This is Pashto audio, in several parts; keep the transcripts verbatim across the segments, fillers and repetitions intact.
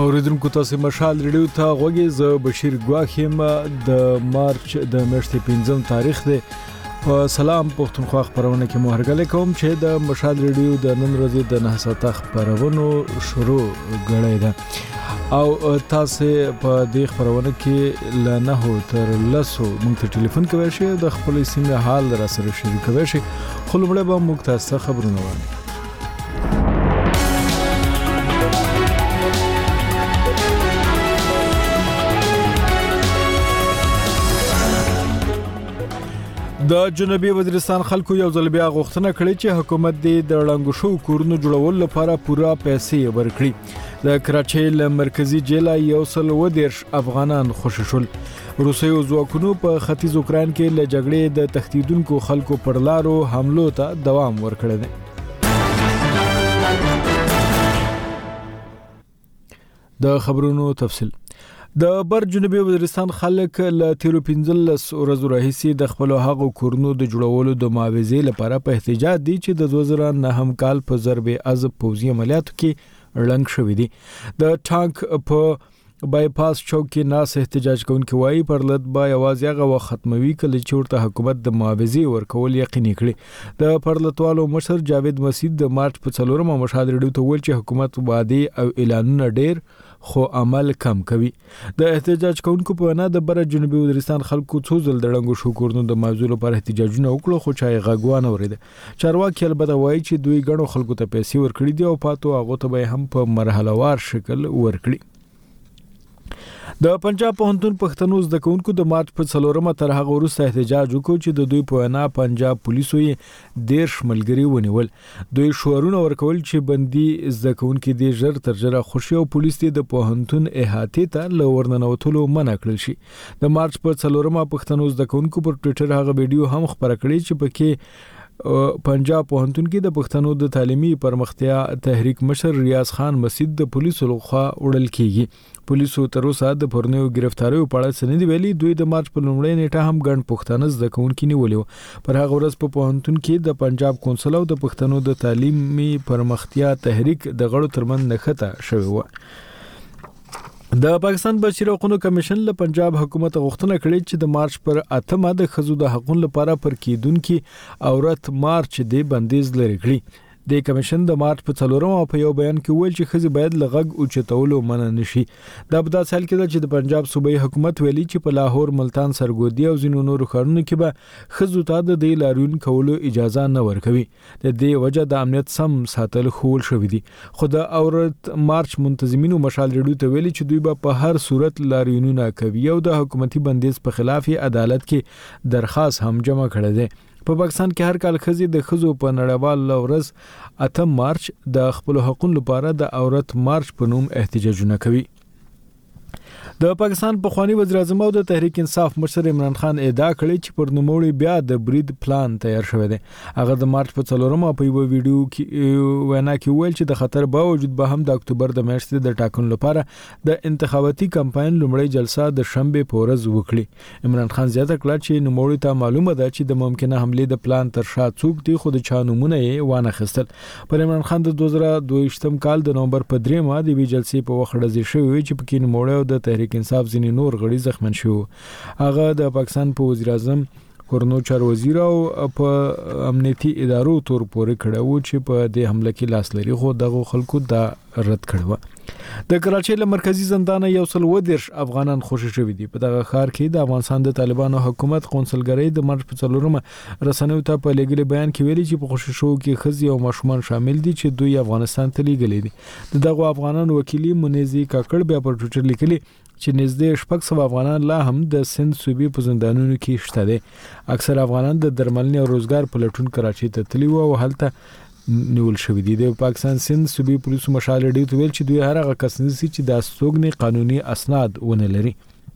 اوریدونکو تاسو مشال ریډیو ته غوږی ز بشیر ګواخیم د مارچ د میاشتې پنځم تاریخ دی. سلام پښتونخوا خبرونه کې مهرګل کوم چې د مشال ریډیو د نن ورځې د نه ساعته خبرونو شروع غړې ده او تاسو په دې خبرونه کې ل نه تر لسو مونږ ته ټلیفون کوي شي د خپل سیمه حال را سره شریکوي شي خو لمړی به موږ تاسو خبرونه وایو. د جنوبي وزیرستان خلکو یو ځل بیا غوښتنه کړې چې حکومت د ړنګو شو کورونو جوړولو لپاره پوره پیسې ورکړي. د کراچۍ له مرکزی جیل یو سل و دیرش افغانان خوشی شول. روسیو ځواکونو په ختیځ اوکران کې له جګړې د تهدیدونکو خلکو پر لارو حملو ته دوام ورکړی دی. د خبرونو تفصیل. د بر جنوبي وزیرستان خلک له تیرو پنځلس ورځو راهیسې د خپل هغو کورونو د جوړولو د معاوضې لپاره په احتجاج دي چې د دوه زره نهم کال په ضرب از پوځي عملیاتو کې ړنګ شوی دي. د ټانک په بایپاس چوک کې ناس احتجاج کوونکي وایي پرلط با یوازې هغه وخت ختموي کله چې ورته حکومت د معاوضې ورکول یقیني کړي. د پرلطوالو مشر جاوید مسید د مارچ په څلورمه مشال ریډیو ته ویل چې حکومت وعده او اعلانونه ډېر خو عمل کم کوي. د احتجاج کوونکو په وینا د بر جنوبي وزیرستان خلکو څو ځل د ړنګو شو کورونو د موضوع لپاره احتجاجونه وکړو خو چا یې غږ ونه اورېد. چارواکي البته وایي چې دوی ګڼو خلکو ته پیسې ورکړي دي او پاتو هغه ته به هم په مرحله وار شکل ورکړي. د پنجاب پوهنتون پښتنو زده کوونکو د مارچ په څلورمه تر هغه وروسته احتجاج وکړ چې د دوی په وینا پنجاب پولیسو یې دیرش ملګري ونیول. دوی شعارونه ورکول چې بندي زده کوونکي دې ژر تر ژره خوشي او پولیس دې د پوهنتون احاطې ته له ورننوتلو منع کړل شي. د مارچ په څلورمه پښتنو زده کوونکو پر ټویټر هغه ویډیو هم خبره کړې چې پکې پنجاب پوهنتون کې د پښتنو د تعلیمي پرمختیا تحریک مشر ریاض خان مسید د پولیسو لخوا وړل کیږي. پولیسو تر اوسه د پرنیو گرفتاریو په اړه څه نه ویلي. دوی د مارچ په لومړۍ نیټه هم ګڼ پښتانه زده کوونکي نیولې. پر هغه ورځ په پوهنتون کې د پنجاب کونسل او د پښتنو د تعلیمي پرمختیا تحریک د غړو ترمن نښته شوی و. د پاکستان بشري حقوقو کمیشن له پنجاب حکومت غوښتنه کړې چې د مارچ پر اتمه د ښځو د حقوقو لپاره پر کېدونکي عورت مارچ د بندیز لري کړی. د کمیشن د مارچ په څلورمه په یو بیان کې ویل چې ښځې باید له غږ اوچتولو منع نشي. دا په داسې حال کې ده چې د پنجاب صوبایي حکومت ویلي چې په لاهور، ملتان، سرګودي او ځینو نورو ښارونو کې به ښځو ته د دې لاریون کولو اجازه نه ورکوي. د دې وجه د امنیت سم ساتل خول شوی دي. خو د عورت مارچ منتظمینو مشال ریډیو ته ویلي چې دوی به په هر صورت لاریونونه کوي او د حکومتي بندیز په خلاف عدالت کې درخواست هم جمع کړی دی. په پاکستان کې هر کال ښځې د ښځو په نړیوال ورځ اتم مارچ د خپل حقوقو لپاره د عورت مارچ په نوم احتجاجونه کوي. د پاکستان پخوانی وزیر اعظم او د تحریک انصاف مشر عمران خان ادعا کړې چې پر نوموړي بیا د برید پلان تیار شوی دی. هغه د مارچ په څلورمه په یو ویډیو کې وینا کې ویل چې د خطر باوجود به هم د اکتوبر د میاشتې د ټاکنو لپاره د انتخاباتي کمپاین لومړی جلسه د شنبه په ورځ وکړي. عمران خان زیاته کړه چې نوموړي ته معلومه ده چې د ممکنه حملې د پلان تر شا څوک دي خو د چا نومونه یې وانه خستل. پر عمران خان د دوه زره دوه ویشتم کال د نومبر په دریمه د وی جلسې په وخت ډزې شوې چې پکې نوموړي او د تحریک انصاف ځینې نور غړي زخمن شو. هغه د پاکستان په وزیر اعظم کورنو چار وزیر او په امنیتي ادارو تور پورې کړه و چې په دې حمله کې لاس لري خو دغه خلکو دا رد کړو. د کراچۍ له مرکزی زندان یو سل و دیرش افغانان خوشی شوی دي. په دغه ښار کې د افغانستان د طالبانو حکومت قونسلګرۍ د مارچ په څلورمه رسنیو ته په لګلې بیان کې ویلي چې په خوشی شو کې ښځې او ماشومان شامل دي چې دوی افغانستان ته لېږلي دي. دغه افغانانو وکیلی منیزي کاکړ بیا پر ټویټر لیکلي چې نږدې شپږ سوه افغانان لا هم د سند صوبې په زندانونو کې شته دي. اکثر افغانان د درملنې او روزګار په لټون کراچۍ ته تللي وو او هلته نیول شوی دي. د پاکستان سند صوبې پولیسو مشال ریډیو ته ویل چې دوی هر هغه کس نیسي چې د استوګنې قانوني اسناد ونه لري.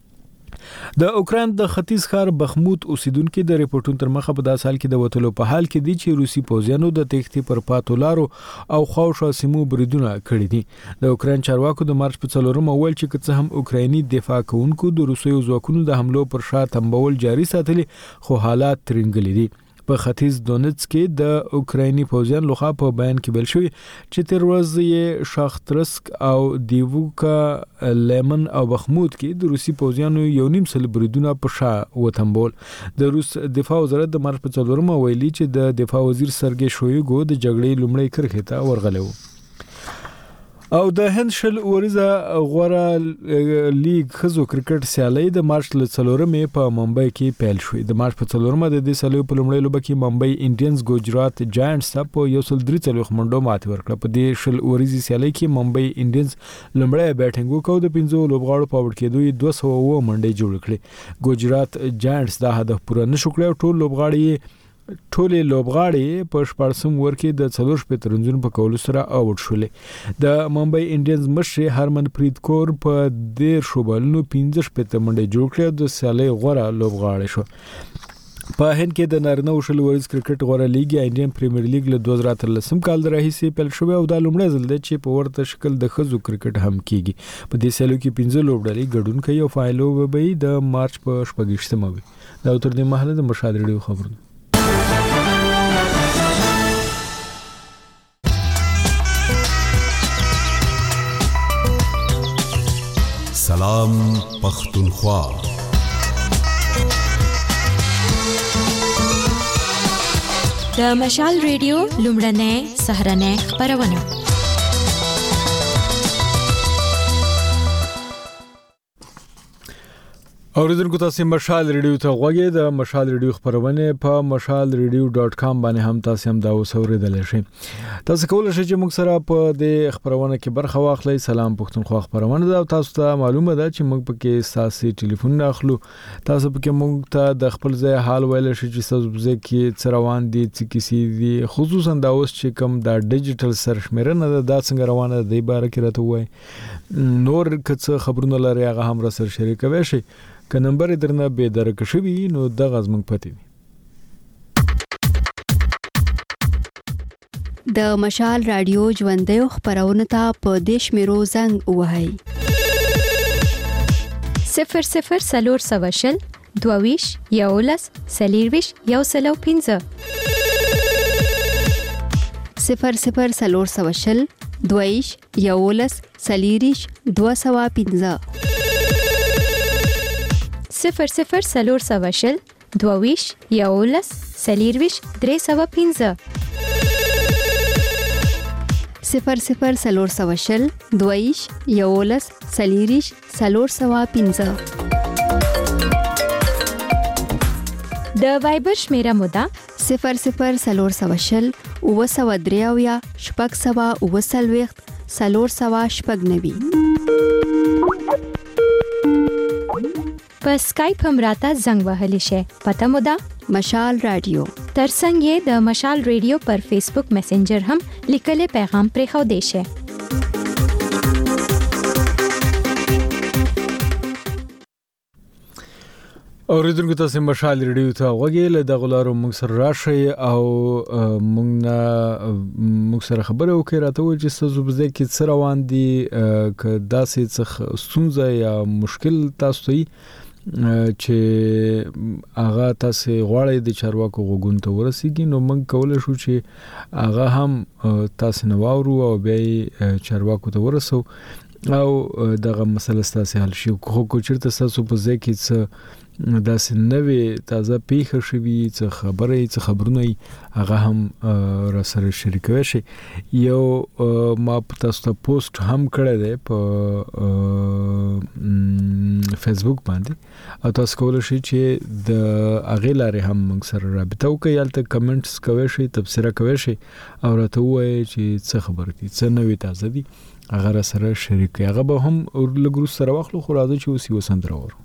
د اوکران د ختیځ ښار بخموت اوسیدونکو د ریپورتونو تر مخه په داسې حال کې د وټلو په حال کې دي چې روسي پوځیانو د تېښتې پر پاتو لارو او خواوشا سیمو بریدونه کړي دي. د اوکران چارواکو د مارچ په څلورمه ویل چې که څه هم اوکرایني دفاع کوونکو د روسیو ځواکونو د حملو پر شا تنبول جاري ساتلي خو حالات ترنګلي دي. په ختیځ دونیتس کې د اوکرایني پوځیان لخوا په بیان کې ویل شوی چې تیر ورځ یې شاخترسک او دیووکا لیمن او بخمود کې د روسي پوځیانو یو نیم سل بریدونه په شا وتمبول. د روس دفاع وزارت د مارچ په څلورمه ویلي چې د دفاع وزیر سرګي شویګو د جګړې لومړی کرښې ته ورغلی و. او د هند شل اوریزه غوره لیګ خزو کرکټ سیالي د مارچ ل څلورمې په ممبئی کې پیل شوې. د مارچ په څلورمه د دې سیالي په لومړۍ لوبه کې ممبئی انډینز ګوجرات جاینټس ته په یو سل درې څلوېښت منډو ماتې ورکړه. په دې شل اوریزه سیالي کې ممبئی انډینز لومړی بیټینګ وکړ، د پنځو لوبغاړو په وړ کېدو یې دوه سوه اووه منډې جوړ کړې. ګوجرات جاینټس دا هدف پوره نشو کړی او ټول لوبغاړي ټولې لوبغاړي په شپږم اوور کې د څلور شپېته رنزونو په کولو سره آوټ شولې. د ممبئی انډینز مشر هرمنپریت کور په دیرشو بالونو پنځه شپېته منډې جوړ کړې او د سیالۍ غوره لوبغاړی شو. په هند کې د نارینه او شل اوریز کرکټ غوره لیګ یا انډین پریمیر لیګ له دوه زره اتلسم کال راهیسې پیل شوی او دا لومړی ځل دی چې په ورته شکل د ښځو کرکټ هم کیږي. په دې سیالیو کې پنځه لوبډلې ګډون کوي او فاینل به د مارچ په شپږیشتمه وي. دا تر دې مهاله د مشال ریډیو خبرونه. سلام پختونخوا. د مشال ریډیو لومړنۍ سهرنۍ خبرونه. اوریدونکو تاسو مشال ریډیو ته غوږی. د مشال ریډیو خبرونه په مشال ریډیو ډاٹ کام باندې هم تاسو هم دا اوسوریدل شئ. تاسو کولای شئ چې موږ سره په دې خبرونه کې برخه واخلئ. سلام پښتونخوا خبرونه ده او تاسو ته معلومه ده چې موږ پکې ساسي ټلیفون اخلو. تاسو پکې موږ ته د خپل ځای حال ویل شئ چې تاسو ځکه کې څروان دي څه کیسې دي، خصوصا دا اوس چې کوم دا ډیجیټل سرشمیرنه ده دا څنګه روانه ده د باره کې راته وای. نور کڅ خبرونه لري هغه هم را سره شریکوي شي. که نمبر درنه به درک شوی نو د غزمنګ پتی دي. د مشال رادیو ژوندۍ خبرونه ته په دیش میرو زنګ وهاي صفر صفر سلور سواشل دوویش یولس سلیرویش یو سلو پینځه صفر صفر سلور سواشل دوویش یولس سلیریش دو سوا پینځه صفر صفر سلور سواشل دوویش یولس سلیرویش درې سوا پینځه صفر صفر سلور سواشل دوویش یولس سلیریش سلور سوا پینځه. د وایبر شمیره مودا صفر صفر سلور سواشل اوه سوا دریاویا شپږ سوا اوه څلوېښت سلور سوا شپږ نوي. په سکایپ هم راته زنګ وهلی شي. پته مو ده مشال رادیو. ترڅنګ یې د مشال ریډیو پر فیسبوک میسنجر هم لیکلي پیغام پرې خو دی شي. اوریدونکو تاسو مشال ریډیو ته غوږی. له دغه لارو موږ سره راشي او موږ نه موږ سره خبرې وکړئ. راته وایي چې تاسو په ځای کې څه روان دي، که داسې څه ستونزه یا مشکل تاسو ته چې هغه تاسو غواړئ د چارواکو غوږونو ته ورسیږي نو موږ کولای شو چې هغه هم تاسو نه واورو او بیا چارواکو ته ورسو او دغه مسله تاسو حل شي. خو کو چیرته تاسو په ځای کې څه داسې نوې تازه پیښه شوي څه خبرې څه خبرونه هغه هم را سره شریکوي شي. یو ما تاسو ته پوسټ هم کړی دی په فیسبوک باندې او تاسو کولای شئ چې د هغې لارې هم موږ سره رابطه وکړئ. هلته کمنټس کوئ شئ، تبصره کوئ شئ او راته ووایئ چې څه خبرې دي، څه نوې تازه دي، هغه را سره شریک کړئ. هغه به هم لږ وروسته سره واخلو. خو راځئ چې اوس یې وسندره واورو.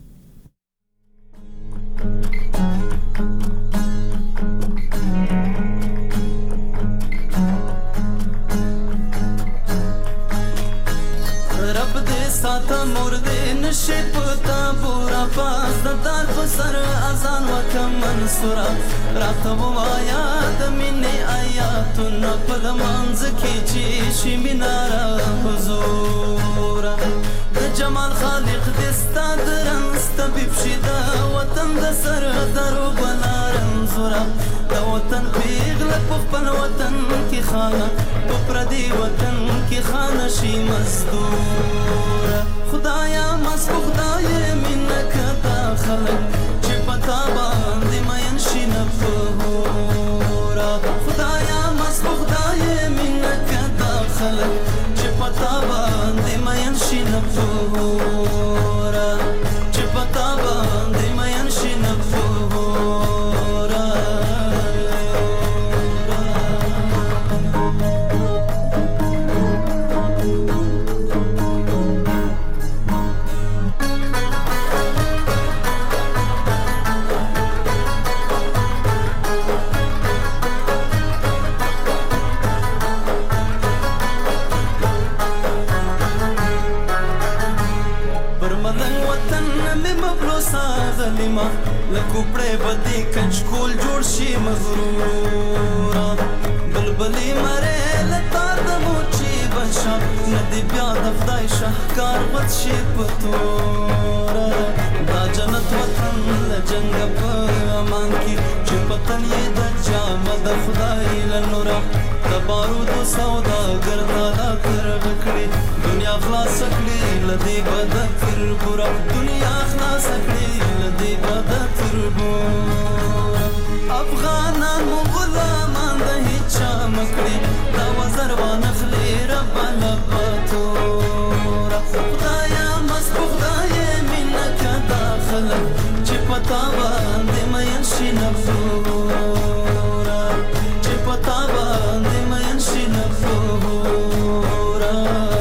ساته مرده نشی پتا بورا پاس دار پسر ازان وکم منصورا رات بوایا دمینه آیاتون پد منز کی چیشی منارا حضورا جمال خالق دستا درنست بیبشیدا وطن دسر درو بلارنز منصورا د وطن پیغله په خپل وطن کې خانه په پردي وطن کې خانه شي مزدورا خدایا مسبوخ خدای مینه کتا خلک چې پتا باندې مین شي نفورا خدایا مسبوخ خدای مینه کتا خلک چې پتا باندې مین شي نفورا چې پتا باندې مین شي نفورا لکوپړې بدی کچکول جوړ شي مغرورا بلبلې مره لتار د موچی بشا ندی بیا د خدای شهکار بد شي پتورا دا جنت وطن لجنګ په امان کې چې پتن یې د جام د خدای لنورا د بارود سودا ګرځالا تر وکړي دنیا خلاص کړي لدی بد تر ګورا دنیا خلاص کړي لدی بد تر ګورا افغانان مو غلامان د هیچا مکړي دا وزر وانخلي رب لپتورا خدایا مسبوخ خدای مینه کدا خلک چې پتا باندې مین شي نفورا چې پتا باندې مین شي نفورا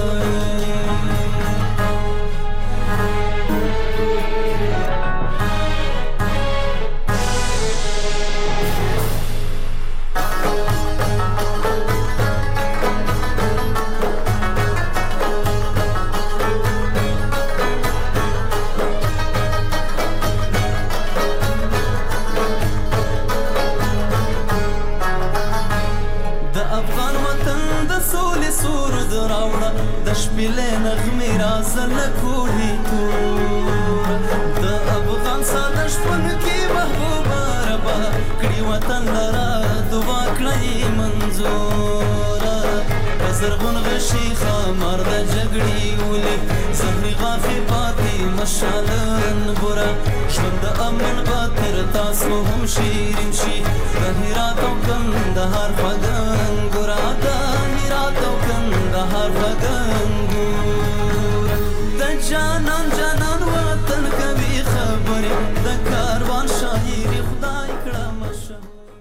شپیلې نغمې رازه لکوهی تور د افغان ساده شپون کې محبوبه ربا کړي وطن لرا دعا کړی منظوره په زرغون غشي خمار د جګړې ولې زهري غافي پاتې مشالن ګوره ژوند د امن خاطر تاسو هم شیرین شي د هرات او کندهار فګن ګوره د هرات او کندهار فګن جانان جانان وطن کوي خبرې د کاروان شاهي خدای کړه مشه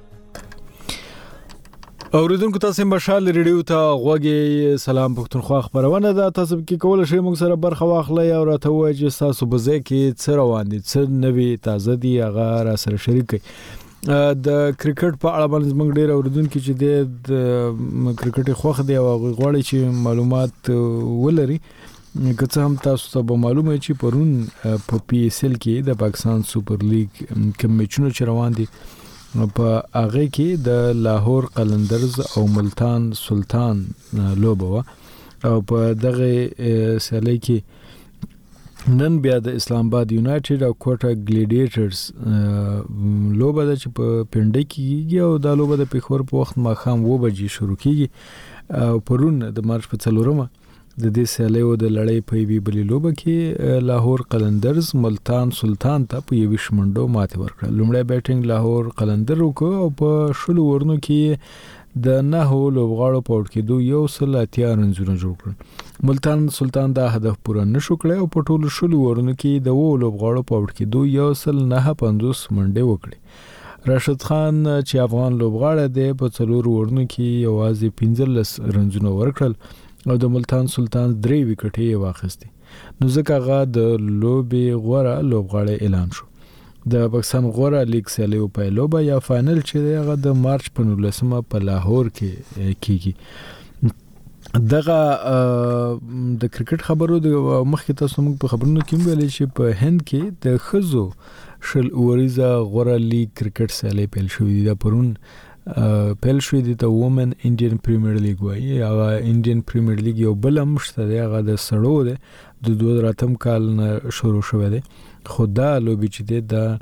اوریدونکو تاسو مشال ریډیو ته غوږی سلام پښتونخوا خبرونه ده تاسو کې کول شي موږ سره برخه واخلئ او راته وایي چې تاسو به ځکه کې څه روان دي څه نوي تازه دي هغه را سره شریک کړئ د کرکټ په اړه باندې موږ ډیر اوریدونکو چې د کرکټ خوخ دی او غواړي چې معلومات ولري که څه هم تاسو ته به معلومه چې پرون په پی ایس ایل کې د پاکستان سوپر لیگ کوم میچونه چې روان دي په هغه کې د لاهور قلندرز او ملتان سلطان لوبه و او په دغه سیالي کې نن بیا د اسلام آباد یونایټډ او کوټا ګلیډیټرز لوبه ده چې په پنډه کې او د لوبه د پیښور په وخت ماښام و بجې شروع کیږي او پرون د مارچ په څلورمه د دې سیالیو د لړۍ په وی بلې لوبه کې لاهور قلندرز ملتان سلطان ته په یوه شمنډو ماته ورکړه لومړی بیټینګ لاهور قلندر وکړ او په شلو ورنو کې د نهو لوبغاړو په وړ کې دوه یو سل اتیا رنزونه جوړ کړل ملتان سلطان دا هدف پوره نشو کړی او په ټولو شلو ورنو کې د وو لوبغاړو په وړ کې دوه یو سل نه پنځوس منډې وکړي راشد خان چې افغان لوبغاړی دی په څلور ورنو کې یوازې پنځلس رنزونه ورکړل او د ملتان سلطان درې وکټې واخیستي نو ځکه هغه د لوبې غوره لوبغاړی اعلان شو د پاکستان غوره لیگ سیالیو په لوبه یا فائنل چې هغه د مارچ په نولسمه په لاهور کې کیږي دغه د کرکټ خبرو د مخکې تاسو موږ په خبرونو کې ویل چې په هند کې د خزو شل اوریزه غوره لیگ کرکټ سیالي پیل شوې ده پرون پیل شوې دي ته وومن انډین پریمیر لیګ وایي هغه انډین پریمیر لیګ یو بل مشته دی هغه د سړو دی د دوه هزار اتم کال نه شروع شوی دی خو دا لوبې چې دی د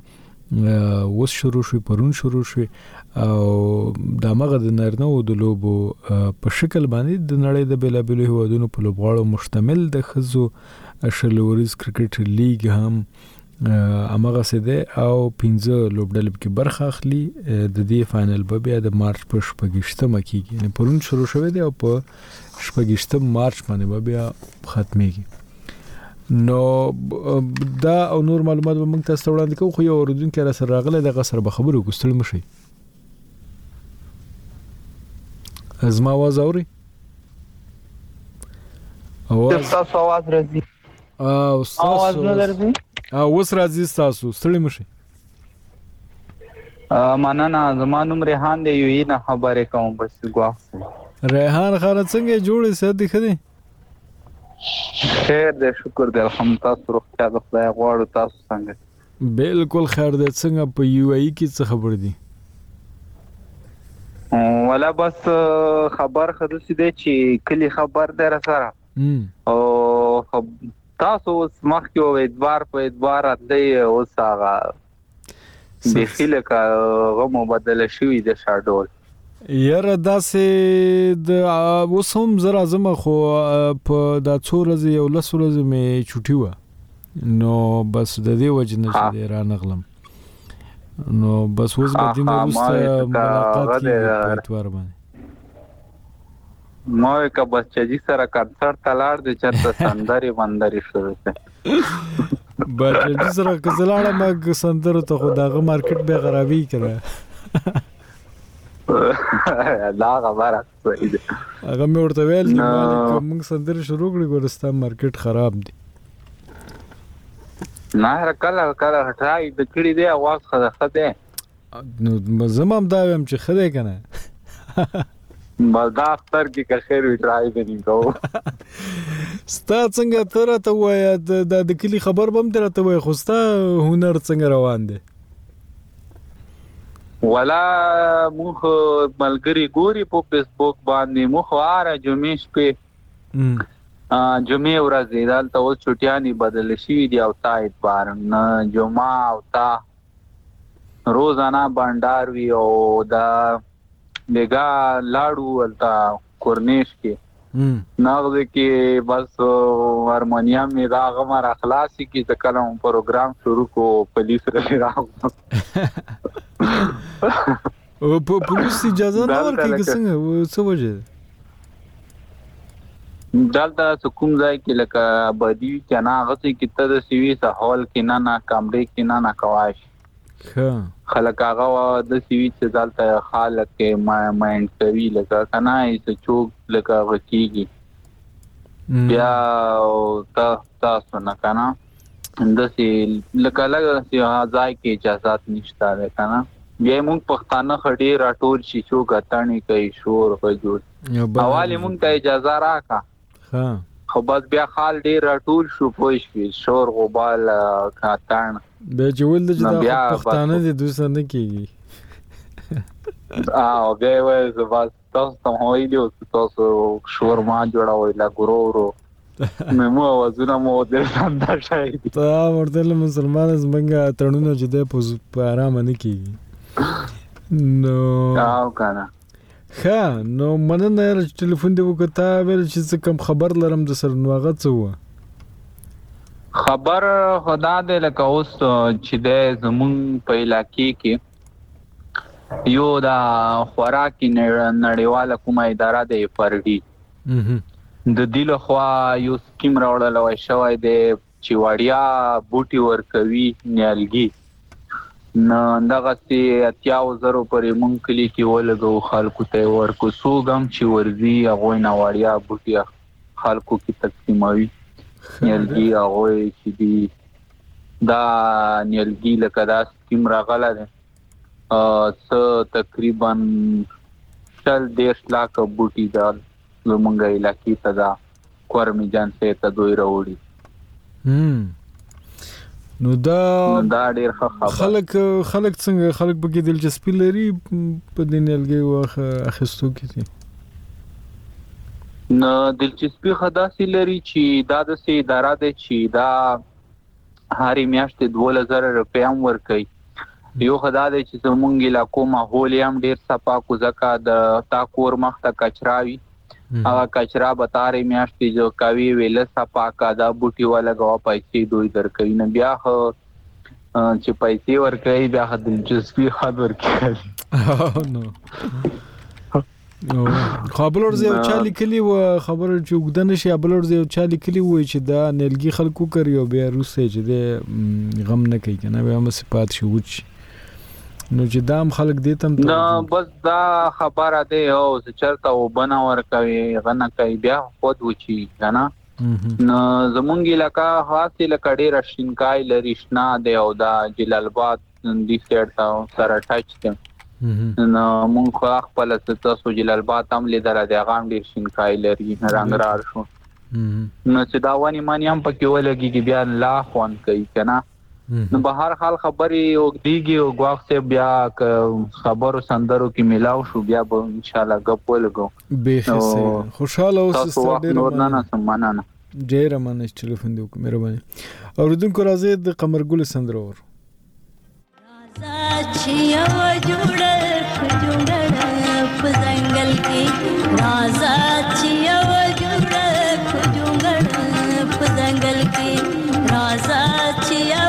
وس شروع شوی پرون شروع شوی او د مغه د نرنو د لوبو په شکل باندې د نړۍ د بیلابیلو هیوادونو په لوبغاړو مشتمل د خزو شلوريز کرکټ لیگ هم امغه سده او پنځه لوبډلې کې برخه اخلي د دې فائنل به بیا د مارچ په شپږشتمه کې یعنی پرون شروع شوه دی او په شپږشتم مارچ باندې به بیا ختميږي. نو دا او نور معلومات به موږ تاسو وړاندې کوو خو یو اوریدونکو را سره راغله د غسر به خبرو کوستل مشي ازما आवाज اوري आवाज تاسو आवाज راځي او आवाज نه درځي او وس راځي تاسو ستړي مشي مننه زما نوم ریحان دی یو نه خبرې کوم بس ګوا ریحان خان څنګه جوړې سدي خدي خیر دې شکر دې الحمدلله تاسو روغتیا د خدای غواړو تاسو څنګه بالکل خیر دې څنګه په یو ای کې څه خبر دي ولا بس خبر خدوسی دی چې کلی خبر در سره او تاسو سمخ کې او ادوار په ادوار دی او ساغه بخیله کا غو مبادله شوی د شاډول یاره داسې د وسوم زرا زما خو په د څورز یو لسورز می چټي و نو بس د دې وجنه چې را نغلم نو بس وس به دین وروسته ملاقات کیږي په اتوار باندې ما کا بس چې سره کنسرت تلاړ د چرته سندري بندري شروع ده بچی سره کزلاړه ما سندر ته خداغه مارکیټ به خرابې کړه دا خبره صحیح ده هغه مې ورته ویل چې مالک موږ سندر شروع کړی ګورستا مارکیټ خراب دی نه کله کله هټای د کړي دی आवाज خده خده نو زمام دا ویم چې خده کنه مالدا اختر کې که خیر وی ټرای به نه کوو ستا څنګه تر ته وای د د کلی خبر بم درته وای خو ستا هنر څنګه روان دی ولا موخ ملګری ګوري په فیسبوک باندې موخ واره جمعې شپې جمعې ورځې دالته اوس چټیانی بدل شي دی او تایید بار نه جمعه او تا روزانه بانډار وی او دا لګا لاړو ولتا کورنیش کې ناغه کې بس هارمونیم می دا غمر اخلاصي کې د کلم پروګرام شروع کو پولیس راغو او په پولیس اجازه نه ورکړي څنګه څه وجه دلته کوم ځای کې لکه بدی کنا غسی کې ته د سیوی سه هال کې نه نه کمرې کې نه نه کواش ها خلک هغه د سیوی څخه دلته خالق کې ما مایند کوي لکه کنا ایسه چوک لکه وکیږي بیا تا تاسو نه کنا اندسي لکه لکه ځای کې اجازه نشته ده کنا بیا موږ پښتانه خډي راټول شي چوک اتانی کوي شور په جوړ حواله موږ ته اجازه راکا ها خو بس بیا خال ډیر راټول شو پوښ وی شور غبال کاتان به جوړل د جدا پښتانه دي دوسر نه کیږي او بیا وای زما تاسو ته هوی دی تاسو شور ما جوړاوي لا ګورورو مې مو وزونه مو د سندا شای تا ورته مسلمان زمنګ تړونو جدا په آرام نه کیږي نو او کنه ها نو مننه چې ټلیفون دی وکړه ویل چې کوم خبر لرم د سر نوغه څه و خبر خدا دې لکه اوس چې د زمون په علاقې کې یو دا خوراکي نړیواله کومه اداره ده پرډي د دې لخوا یو سکیم راوړل او شوی د چې وړیا بوټي ورکوي نیالګي نو دغه سي اتیاو زرو پرې مونږ کلی کې ولګو خلکو ته ورکو سوګم چې ورزي هغه نه وړیا بوټي خلکو کې تقسیموي نیالګي هغه چې دی دا نیالګي لکه دا سکیم راغله ده ا تقریبا چل دیش لاک بوټي دا زمونږ علاقې ته دا کورمی جان سه ته دوی راوړي هم نو دا دا ډیر ښه خلک خلک څنګه خلک په کې دلچسپي لري په دینلګي واخه اخستو کې نو دلچسپي خداسي لري چې دا د سي اداره ده چې دا هاري میاشتې دوه هزار روپیا ور کوي یو خدای دې چې زمونږ علاقو ماحول هم ډیر صفا کو ځکه د تا کور مخ ته کچراوي هغه کچرا بتارې میاشتې جو کوي ویل صفا کا دا بوټي ولا غوا پیسې دوی درکوي نه بیا چې پیسې ورکوي بیا د دلچسپي خبر کوي نو نو خبرور زیو چا لیکلی و خبر چې وګدن شي خبرور زیو چا لیکلی و چې دا نلګي خلکو کوي او بیا روسه چې د غم نه کوي کنه بیا هم صفات شو وچ نو چې دام خلک دې تم نو بس دا خبره ده او چرته وبنا ور کوي غنه کوي بیا خود وچی کنه نو زمونږ علاقہ خاصه لکړې رشینکای لریشنا دی او دا جلال آباد دی سټ تا سره ټچ ته نو مونږ خو خپل ستاسو جلال آباد هم لیدل دی غام ډیر شینکای لري رنگرار شو نو چې دا ونی مانی هم پکې ولګي کې بیا لا خوان کوي کنه نو به هر حال خبري او دیږي او غواخ ته بیا خبرو سندرو کې ملاو شو بیا به ان شاء الله غپ ولګو به خسته خوشاله اوسه ستاسو نور نه نه سمانه ډیر مننه چې ټلیفون دی وکړ مهرباني اوریدونکو راځي د قمرګل سندرو راځي او جوړ جوړ په ځنګل کې راځي او جوړ جوړ په ځنګل کې راځي او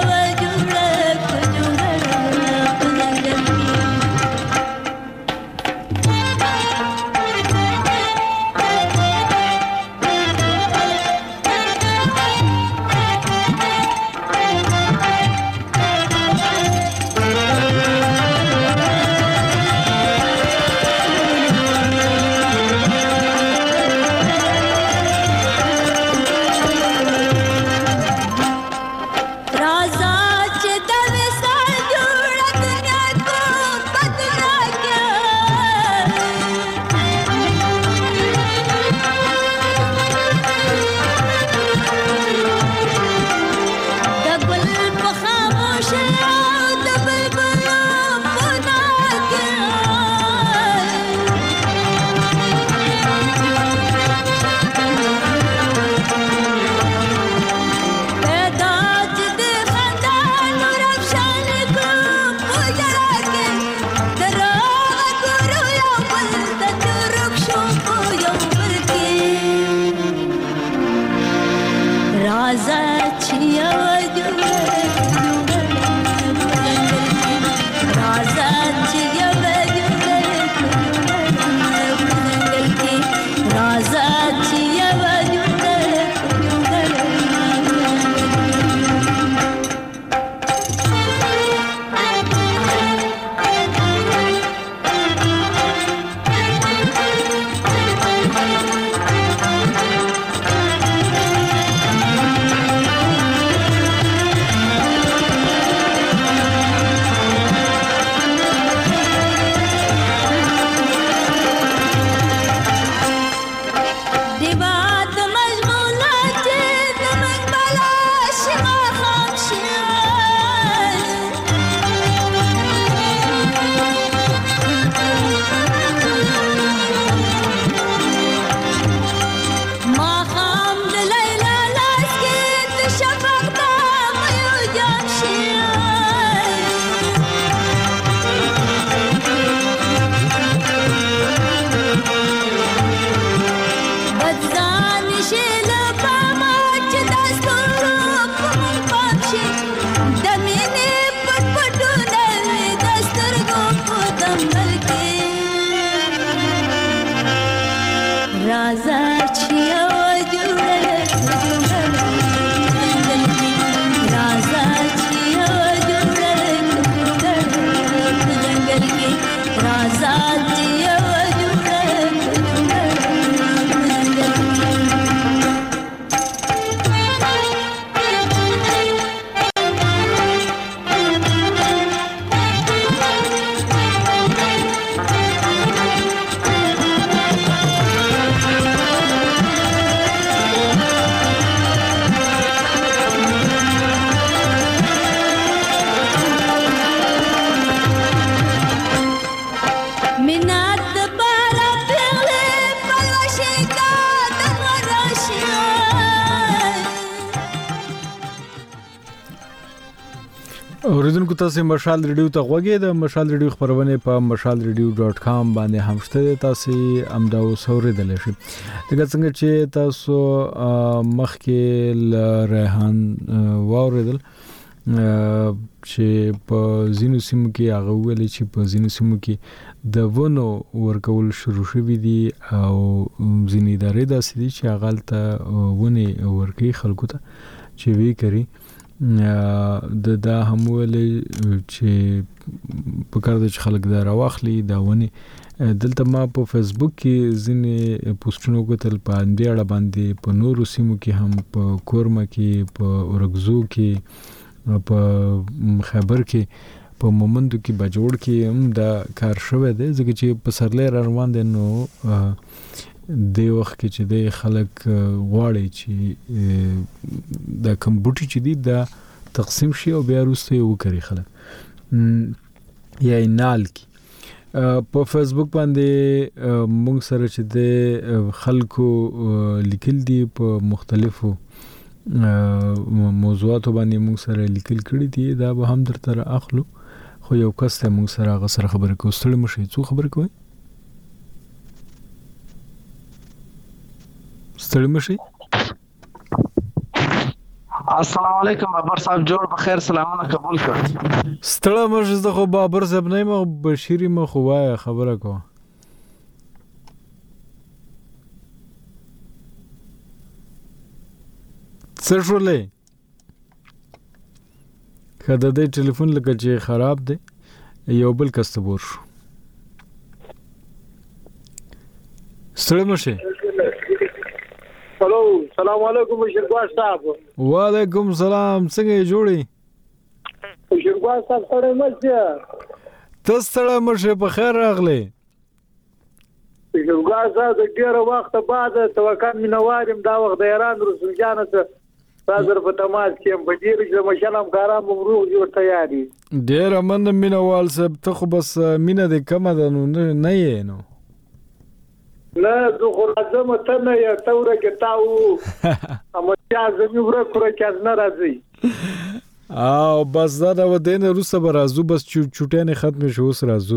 اوریدونکو تاسو مشال ریډیو ته غوږی د مشال ریډیو خبرونه په مشال ریډیو ډاٹ کام باندې هم شته. تاسو امدا اوسوریدل شئ. دغه څنګه چې تاسو مخکې ل ریحان واوریدل چې په زینو سیمو کې هغه ویل چې په زینو سیمو کې د ونو ورکول شروع شوي دي او ځینې ادارې داسې دي چې هغه ته ونې ورکوي خلکو ته چې وی کوي. د دا هم ویل چې په کار د خلک دا راوخلي دا ونی دلته ما په فیسبوک کې ځینې پوسټونه وکړل په اندې اړه باندې په نورو سیمو کې هم په کورمه کې په اورګزو کې په خیبر کې په مومندو کې بجوړ کې هم دا کار شوی دی ځکه چې په سرلې روان دي نو د وخت کې چې د خلک غواړي چې د کمبوټي چې دی دا تقسیم شي او بیا وروسته یو کوي خلک یا نال کی په فیسبوک باندې موږ سره چې د خلکو لیکل دي په مختلفو موضوعاتو باندې موږ سره لیکل کړي دي دا به هم درته اخلو. خو یو کس ته موږ سره هغه سره خبرې کوو. ستړي مشي څو خبرې کوي ستړي مشي. السلام علیکم بابر صاحب جوړ په خیر سلامونه قبول کړ. ستړي مشي زه خو بابر صاحب نه ما بشيري ما خو وای خبره کوه. څه شولې کله د ټلیفون لکه چې خراب دی یو بل کستبور شو. ستړي مشي. هلو سلام علیکم شیرګوار صاحب. وعلیکم سلام څنګه جوړی شیرګوار صاحب سره مشه تاسو سره مشه په خیر راغلی. شیرګوار صاحب د ډیره وخت بعد توکل مینوارم دا وخت د ایران رسول جان ته حاضر په تماس کې په ډیر چې مشالم کارام مبروک جوړ تیاری. ډیر امن مینوال صاحب ته خو بس مینه د کم ده نو نه یې نو نه زه خو راځم ته نه یا توره کې تاو اما چا زمي ورک کړه چې نه راځي او بس دا د ودین روسه به راځو بس چټه ختم شو اوس راځو.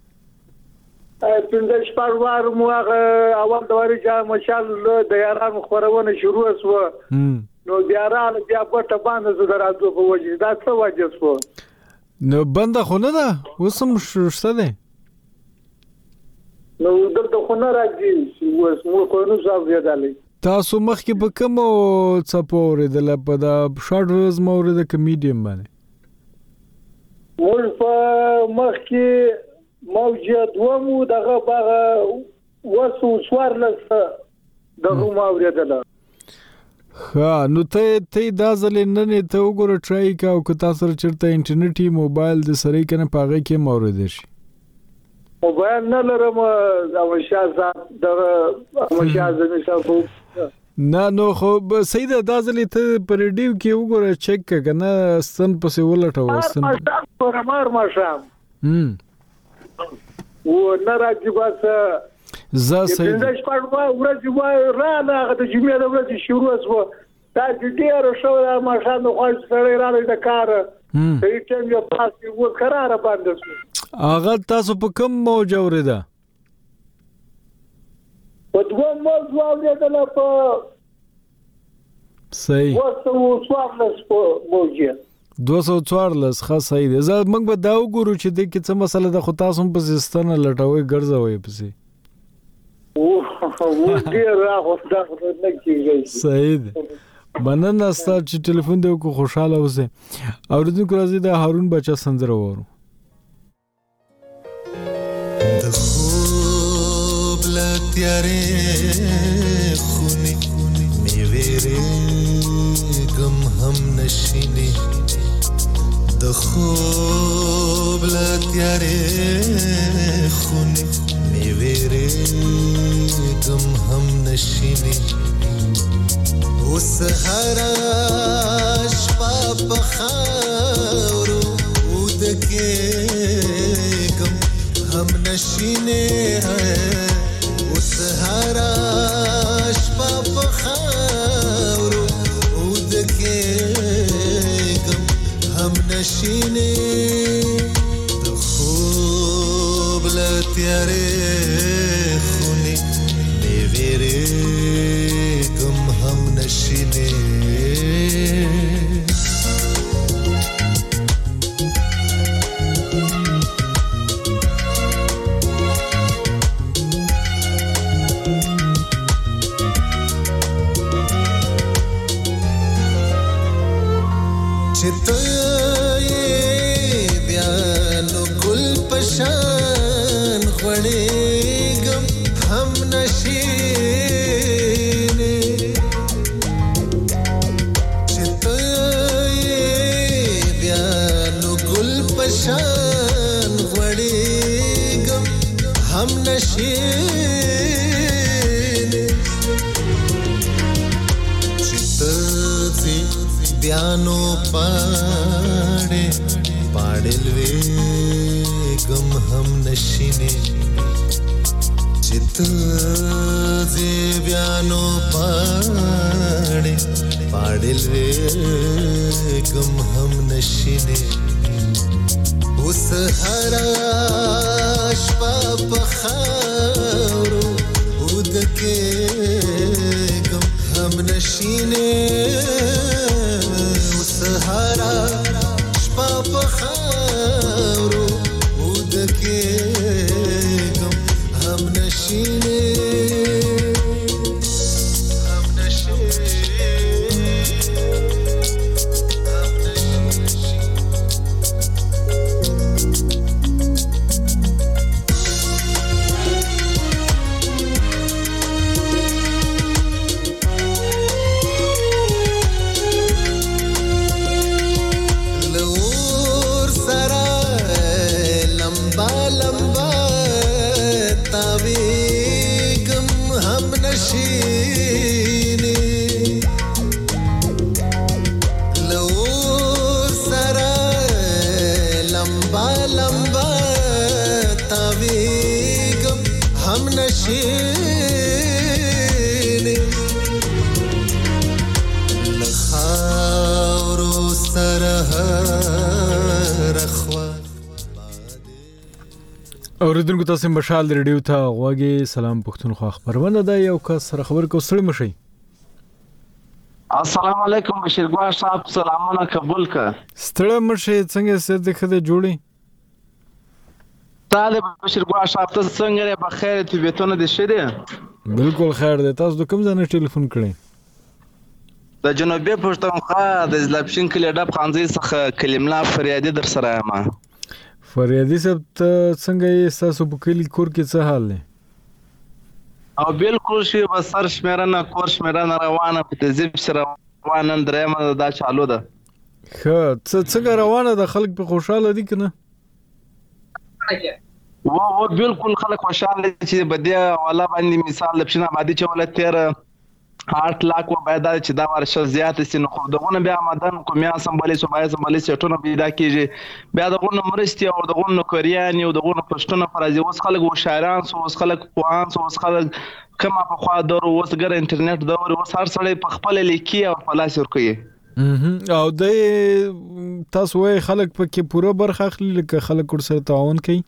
پنځه شپږ وار مو هغه اول دواري چې مشال د یاران خورونه شروع وسو نو بیا را بیا پټه باندې زه راځو په وجه دا څه وجه وسو نو بنده خو نه ده وسم شته ده نو دلته خو نه راځي اوس مو کو نو صاحب زیاتالي. تاسو مخکې په کوم څپو اوریدل په دا شارټ ویوز مورید کمیډیم باندې مول په مخکې موجه دومو دغه باغ وسو سوارلس دغه ما اوریدل. ها نو ته ته دا ځل نه نه ته وګوره ټرای کا او که تاسو چرته انټرنیټي موبایل د سره کنه پاغه کې مورید شي. موبایل نه لرم او شازه دغه مشازه نشو نه نو خو سید دا ځل ته پر ریډیو کې وګوره چک کنه سن پسې ولټو سن پر مار ما شام هم و نه راځي بس زه سید د شپږ ورځې وای را نه د جمعې د ورځې شروع وسو دا ډیر شو ما شام خو سره را د کار ته ټیم یو پاس و قرار باندې اغه تاسو په کوم موج اوریدا په دوه موج اوریدل په صحیح وسو څوارلس په موجه دوه سوه څوارلس ښه صحیح دی. زه موږ به دا وګورو چې د کې څه مسله ده خو تاسو هم په ستنه لټوي ګرځوي پسې او ډیر راغوسته نه کیږي. صحیح دی. مننه ستاسو چې ټلیفون دی کو خوشاله اوسه. اوریدونکو راځي د هارون بچا سندره وورو. د خوب لتیارې خونی می ویرې غم هم نشینی د خوب لتیارې خونی می ویرې غم هم نشینی اوس هر شپه په خاورو ودکې हम नशीने हैं उस हराश पाप खावरो उद के गम हम نشینه د خوب لتیارې خونی نیویره کم هم نشینه چته بیا نو ګل پشان غړېږم هم نشینه چته بیا نو ګل پشان غړېږم هم نشینه چته بیانو پاڑے پاڑل وے گم ہم نشینے چت زے بیانو پاڑے پاڑل وے گم ہم نشینے اس ہرا شپا پخاورو ودکے گم ہم نشینے سهارا شپا پخاورو ودکه گم هم نشینه هم نشینه هم نشینه اوریدونکو تاسو مشال ریډیو ته غوږی سلام پښتونخوا خبرونه ده یو کس سره خبر کو ستړي مشي السلام علیکم بشیر ګواه صاحب سلامونه قبول ک ستړي مشي څنګه ست خده جوړي طالب بشیر ګواه صاحب ته څنګه به خیر طبيعتونه دي شه بالکل خیر ده تاسو کوم ځای نه ټلیفون کړی د جنوبي پښتونخوا د زلپشین کلی ډب خانزي څخه کلملا فریادي در سره ما فریادي صاحب ته څنګه یې تاسو په کلی کور کې څه حال دی او بالکل شی بس سر شمیرنه کور شمیرنه روانه په تزیب سره روانه درېمه دا چالو ده ښه څنګه روانه ده خلک په خوشاله دي کنه و و بالکل خلک خوشاله چې بده والا باندې مثال لپشنه باندې چې ولته آठ लाख و باید چې دا ورشه زیات سي نو خو دغه بیا آمدن کومیا سمبالي صوبای سمبالي چټونه پیدا کیږي بیا دغه مرستي او دغه کوریان او دغه پښتون فرضي اوس خلک و شاعران اوس خلک پوهان اوس خلک کما په خوا دور اوس ګر انټرنیټ دور اوس هر سړی په خپل لیکي او فلاس ورکوي او د تاسو وای خلک پکې پوره برخه اخلي لکه خلک ورسره تعاون کوي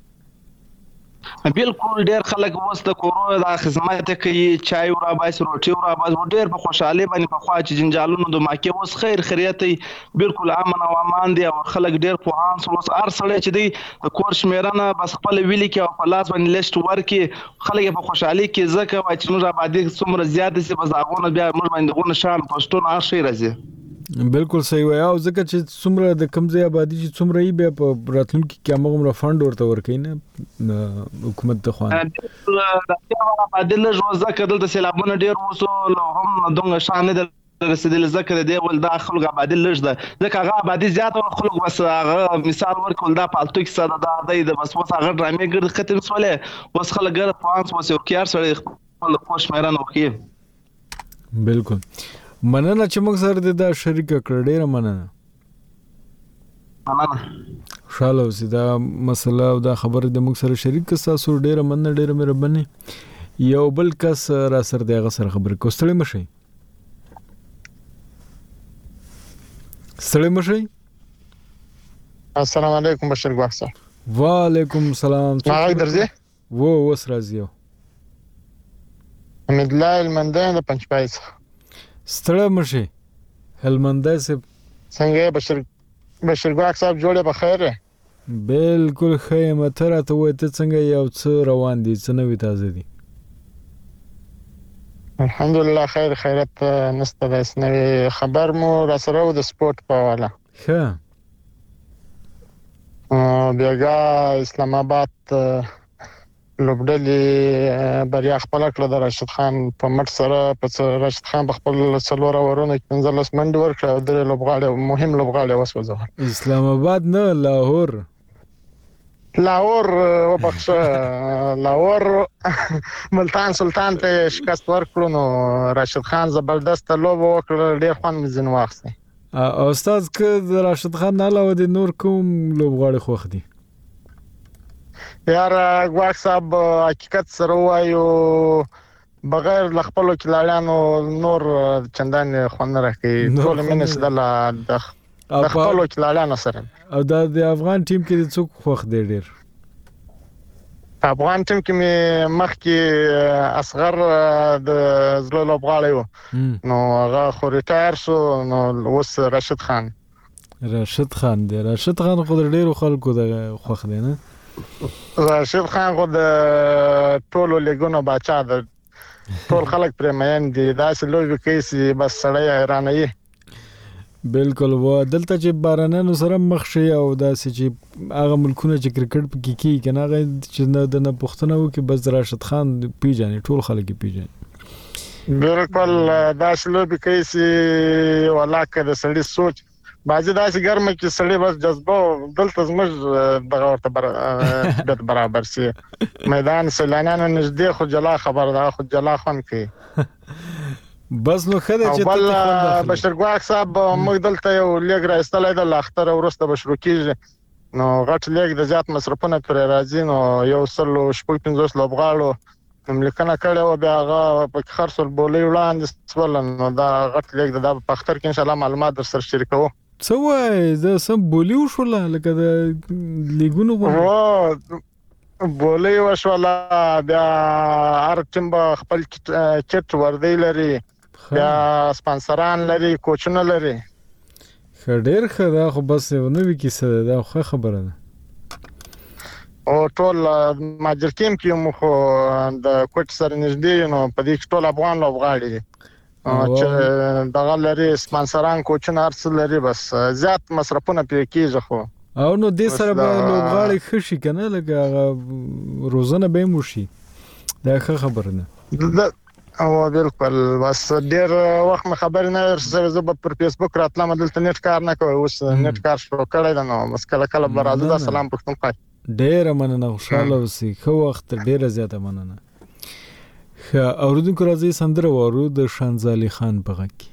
بالکل ډیر خلک اوس د کورو د خدمات کوي چای او راباس روټي او راباس ډیر په خوشاله باندې په خوا چې جنجالونو د ماکه اوس خیر خیریتي بالکل امن او امان دي او خلک ډیر پوهان اوس ار سړی چې دی کور شمیرنه بس خپل ویلي کې او خلاص باندې لیست ورکي خلک په خوشاله کې ځکه وای چې موږ آبادی څومره زیات سي بس هغه بیا موږ باندې غو نشان پښتون هر شي راځي بالکل صحیح وای او ځکه چې څومره د کمزې آبادی چې څومره یې بیا په راتلونکي کې هغه فند ورته ورکړي نه حکومت ته خوان دا آبادی له ځکه دلته سیلابونه ډیر وسو هم دغه شان نه رسیدل ذکر دی ول دا خلک آبادی لږ ده ځکه هغه آبادی زیات خلک بس هغه مثال ورکول دا پالتو کې ساده دا د بس وس هغه ډرامې ګرځ ختم سواله وس خلک ګر فرانس وس یو کار سره خپل خوش مېران وکي بالکل مننه چې موږ سره دا شریک کړ ډیره مننه مننه شالو سیدا مسله او دا خبره د موږ سره شریک تاسو ډیره مننه ډیره مهرباني یو بل کس را سره دغه سره خبره کوستړی مشي ستړی مشي السلام علیکم بشیر ګواښ صاحب. وعلیکم السلام. ما غږ درځي؟ و اوس راځي. حمید الله هلمندی د پنجپای څخه. ستړی مشي هلمندی صاحب. څنګه یې بشیر بشیر ګواښ صاحب جوړې په خیر یې؟ بالکل ښه یم. ته راته ووایه ته څنګه یې او څه روان دي، څه نوي تازه دي؟ الحمدلله خیر خیرت نشته. داسې نوې خبر مو راسره و د سپورټ په حواله. ښه. بیګا اسلام آباد لوبډلې بریا خپل کړه د راشد خان په مټ سره. په راشد خان په خپل څلور اورونو کې پنځلس منډې ورکړه او د لوبغاړي مهم لوبغاړي وسوځول. اسلام آباد نه، لاهور. لاهور وبخښه لاهور ملتان سلطان ته شکست ورکړو. نو راشد خان زبردست لوب وکړ، ډیر خوند مې ځین واخیسته. او استاد که د راشد خان نه علاوه د نور کوم لوبغاړي خوښ دي؟ یار ګواښ صاحب حقیقت سره وایو بغیر ل خپل کلاړانو نور چندان خوند نه راکړي. ټول مینه سدل د خپل کلاړانو سره. او د افغان ټیم کې د څوک خوښ دی ډیر؟ افغان ټیم کې مې مخکې اصغر د زلو لوبغاړی و، نو هغه خو ریټایر شو. نو اوس راشد خان. راشد خان دی. راشد خان خو د ډیرو خلکو د خوښ دی نه؟ راشد خان خو د ټولو لیګونو باچا دی. ټول خلک پرې مین دي. داسې لوبې کوي چې بس سړی حیرانوي. بالکل. و دلته چې بارانانو سره مخ شي او داسې چې هغه ملکونه چې کرکټ پکې کیږي کنه، هغه چې نه د نه پښتنه وکي بس راشد خان پیژني، ټول خلک پیژني. بالکل. داسې لوبې کوي چې ولاکه د سړي سوچ بعضی داسې ګرمه کې سړی بس جذبه دلته زموږ دغه ورته برابر سي میدان سیلانیانو نږدې خو جلا خبر ده، خو جلا خون کوي. بس نو خدای چې بل بشیر ګواښ صاحب موږ دلته یو لیګ راستلای د لاختر ورسته بشرو کیږي. نو غټ لیګ د زیات مصرفونه پر راځي. نو یو سلو شپږ پنځوس لوبغاړو مملکانه کړه او بیا هغه په خرڅول بولې وړاندې سول. نو دا غټ لیګ د په اختر کې ان شاء الله معلومات در سره شریکو. څه وای زه سم بولی وشوله لکه د لیګونو و بولی وشوله. بیا هر ټیم خپل چټ وردی لري، بیا سپانسران لري، کوچونه لري. ډېر ښه ده. خو بس یو نوې کیسه ده، دا ښه خبره ده. او ټول ماجر ټیم کې مو خو د کوټ سره نږدې نو په دې ټول افغان لوبغاړي دي چې دغه لري سپانسران کوچونه ارڅ لري. بس زیات مصرفونه پې کیږي. خو او نو دې سره به لوبغاړي خشي کنه لکه روزانه به موشي. دا ښه خبره ده. او بالکل. بس ډیر وخت خبر نه سره زه پر فیسبوک راتلم دلته نیټ کار نه کوي. اوس نیټ کار شروع کړی دا. نو بس کله کله برازو دا سلام پښتونخوا. ډیر مننه. خوشاله اوسئ. خو وخت ډیر زیاته مننه. ښه اوریدونکو راځي سندره وارو د شانزالي خان په غږ کې.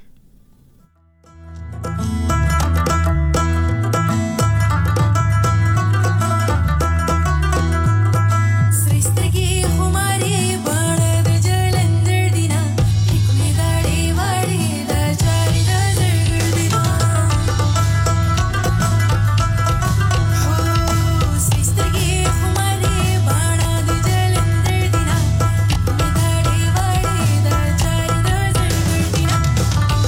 Thank you.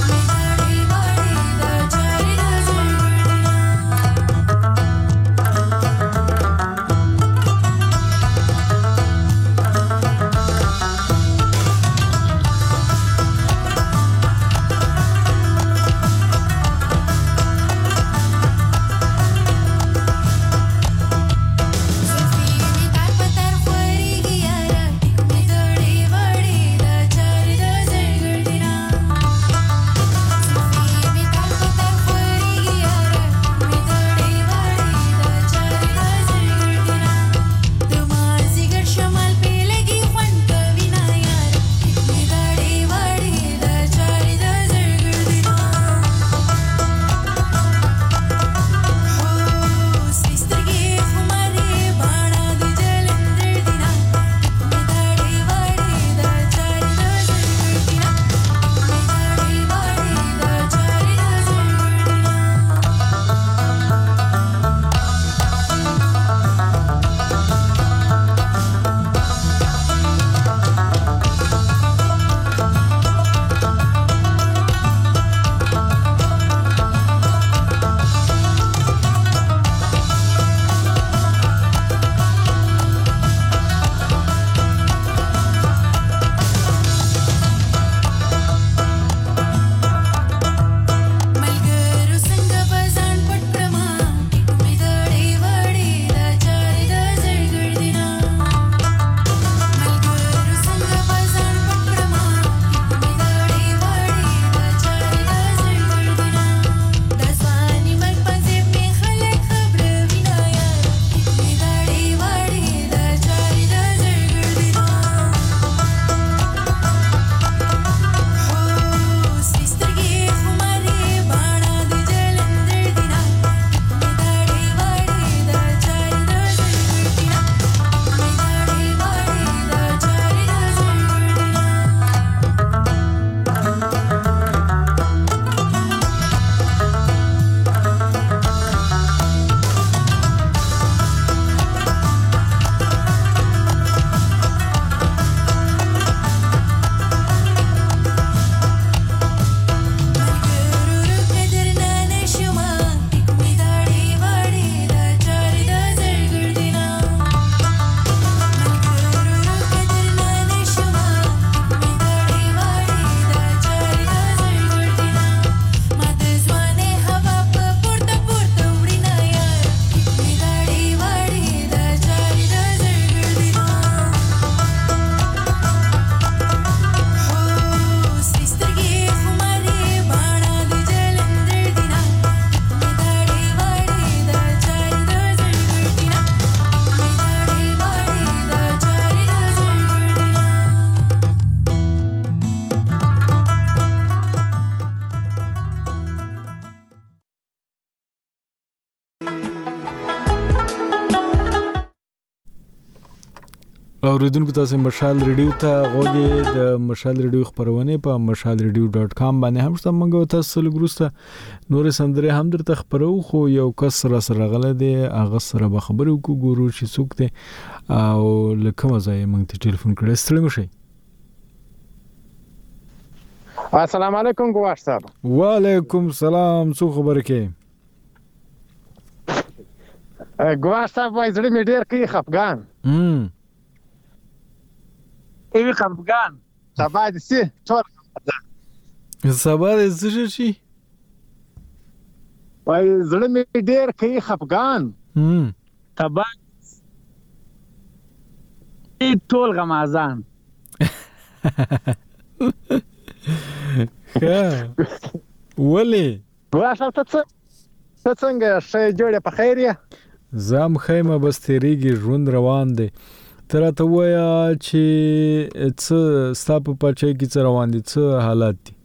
اوریدونکو تاسو مشال ریډیو ته غوږی د مشال ریډیو خبرونه په مشال ریډیو ډاټ کام باندې هم شته. موږ تاسو له ګروسته نور سندره هم درته خبرو خو یو کس را سره غله دی هغه سره به خبرو کو ګورو چې څوک دی او لکه مزه موږ ته ټلیفون کړی. ستړي مشي. السلام علیکم ګواښ صاحب. وعلیکم السلام. څو خبره کې ګواښ صاحب وای زړه مې ډیر کې خفګان هم ایوی خفګان سبا دې سي ټول سبا دې څه شي وای زړه مې ډیر کې خفګان هم سبا ټول غمازان ها ولې واښه ته څه څنګه شې جوړه په خیر یې زم خیمه بس تیریږي ژوند روان دی. تر ته وایا چې څه ستاپ پچې کې څه روان دي څه حالات دي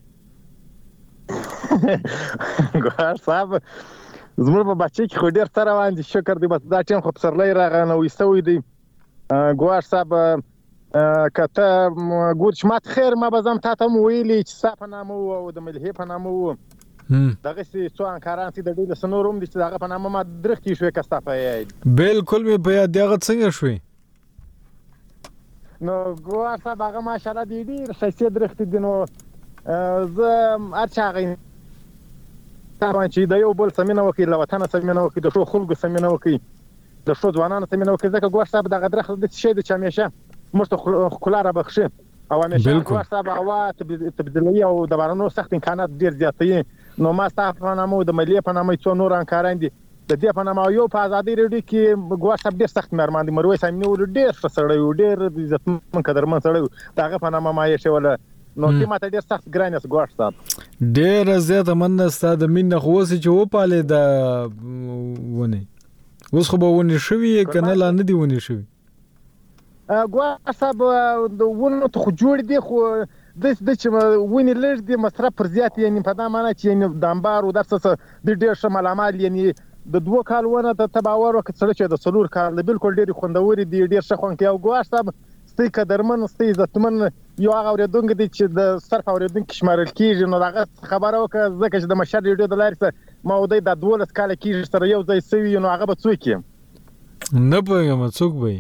ګوار صاحب زموږ په بچی کې خو ډیر تر روان دي شکر دی بس دا ټیم خو پسرلې راغنه وېستوي دي ګوار صاحب کته ګور شمات خیر ما بزم تا ته ویلي چې صاحب نامو او د ملهي په نامو دغه سي څو انکاران چې د ډیل سنوروم دي چې دغه په نامه ما درختي شوې کستا په بالکل مې په یاد دغه څنګه شوې نو ګوار صاحب هغه ماشاءالله دی ډیر ښه درختي دي نو زه ارچاغې طبعا چې د یو بل سمینه وکي له وطن سمینه وکي د ټول خلکو سمینه وکي د ټول ځوانانو سمینه وکي ځکه ګوار صاحب دغه درخت د شي د چمیشه مشته خلاره بخښه او همیشه ګوار صاحب هوا تبدیلي او د بارانو سخت امکانات ډیر زیاتې نو ما ستاسو نامو د ملي په نامه څو نور انکاران دي د دې په نامه یو په ازادي ریډیو کې ګوار صاحب ډیر سخت مېرمان دي مروي سامي ول ډیر سړی ډیر عزتمن قدرمن سړی دغه په نامه ما یې شول نو چې ماته ډیر سخت ګرانس ګوار صاحب ډیر زیاته من ستاد مين خو وسه چې و پاله د ونه اوس خو به ونه شوی کنه لا نه دی ونه شوی ګوار صاحب د ونه ته خو جوړ دي خو د د چې ونی لږ دي مصرف پر زیات یعنی په دا معنی چې یعنی د انبار او د څه د ډیر شمال عمل یعنی د دوه کال ونه ته تباور وکړ چې د څلور کال د بالکل ډیر خوندوري دي ډیر ښه خوند کوي او ګواښ صاحب ستې قدرمن ستې عزتمن یو هغه اوریدونکو دي چې د صرف اوریدونکو شمارل کیږي نو هغه خبره وکړه ځکه چې د مشر ریډیو د لارې سره ما ودی د دولس کال کیږي سره یو ځای سوي نو هغه به څوک نه پوهیږم څوک به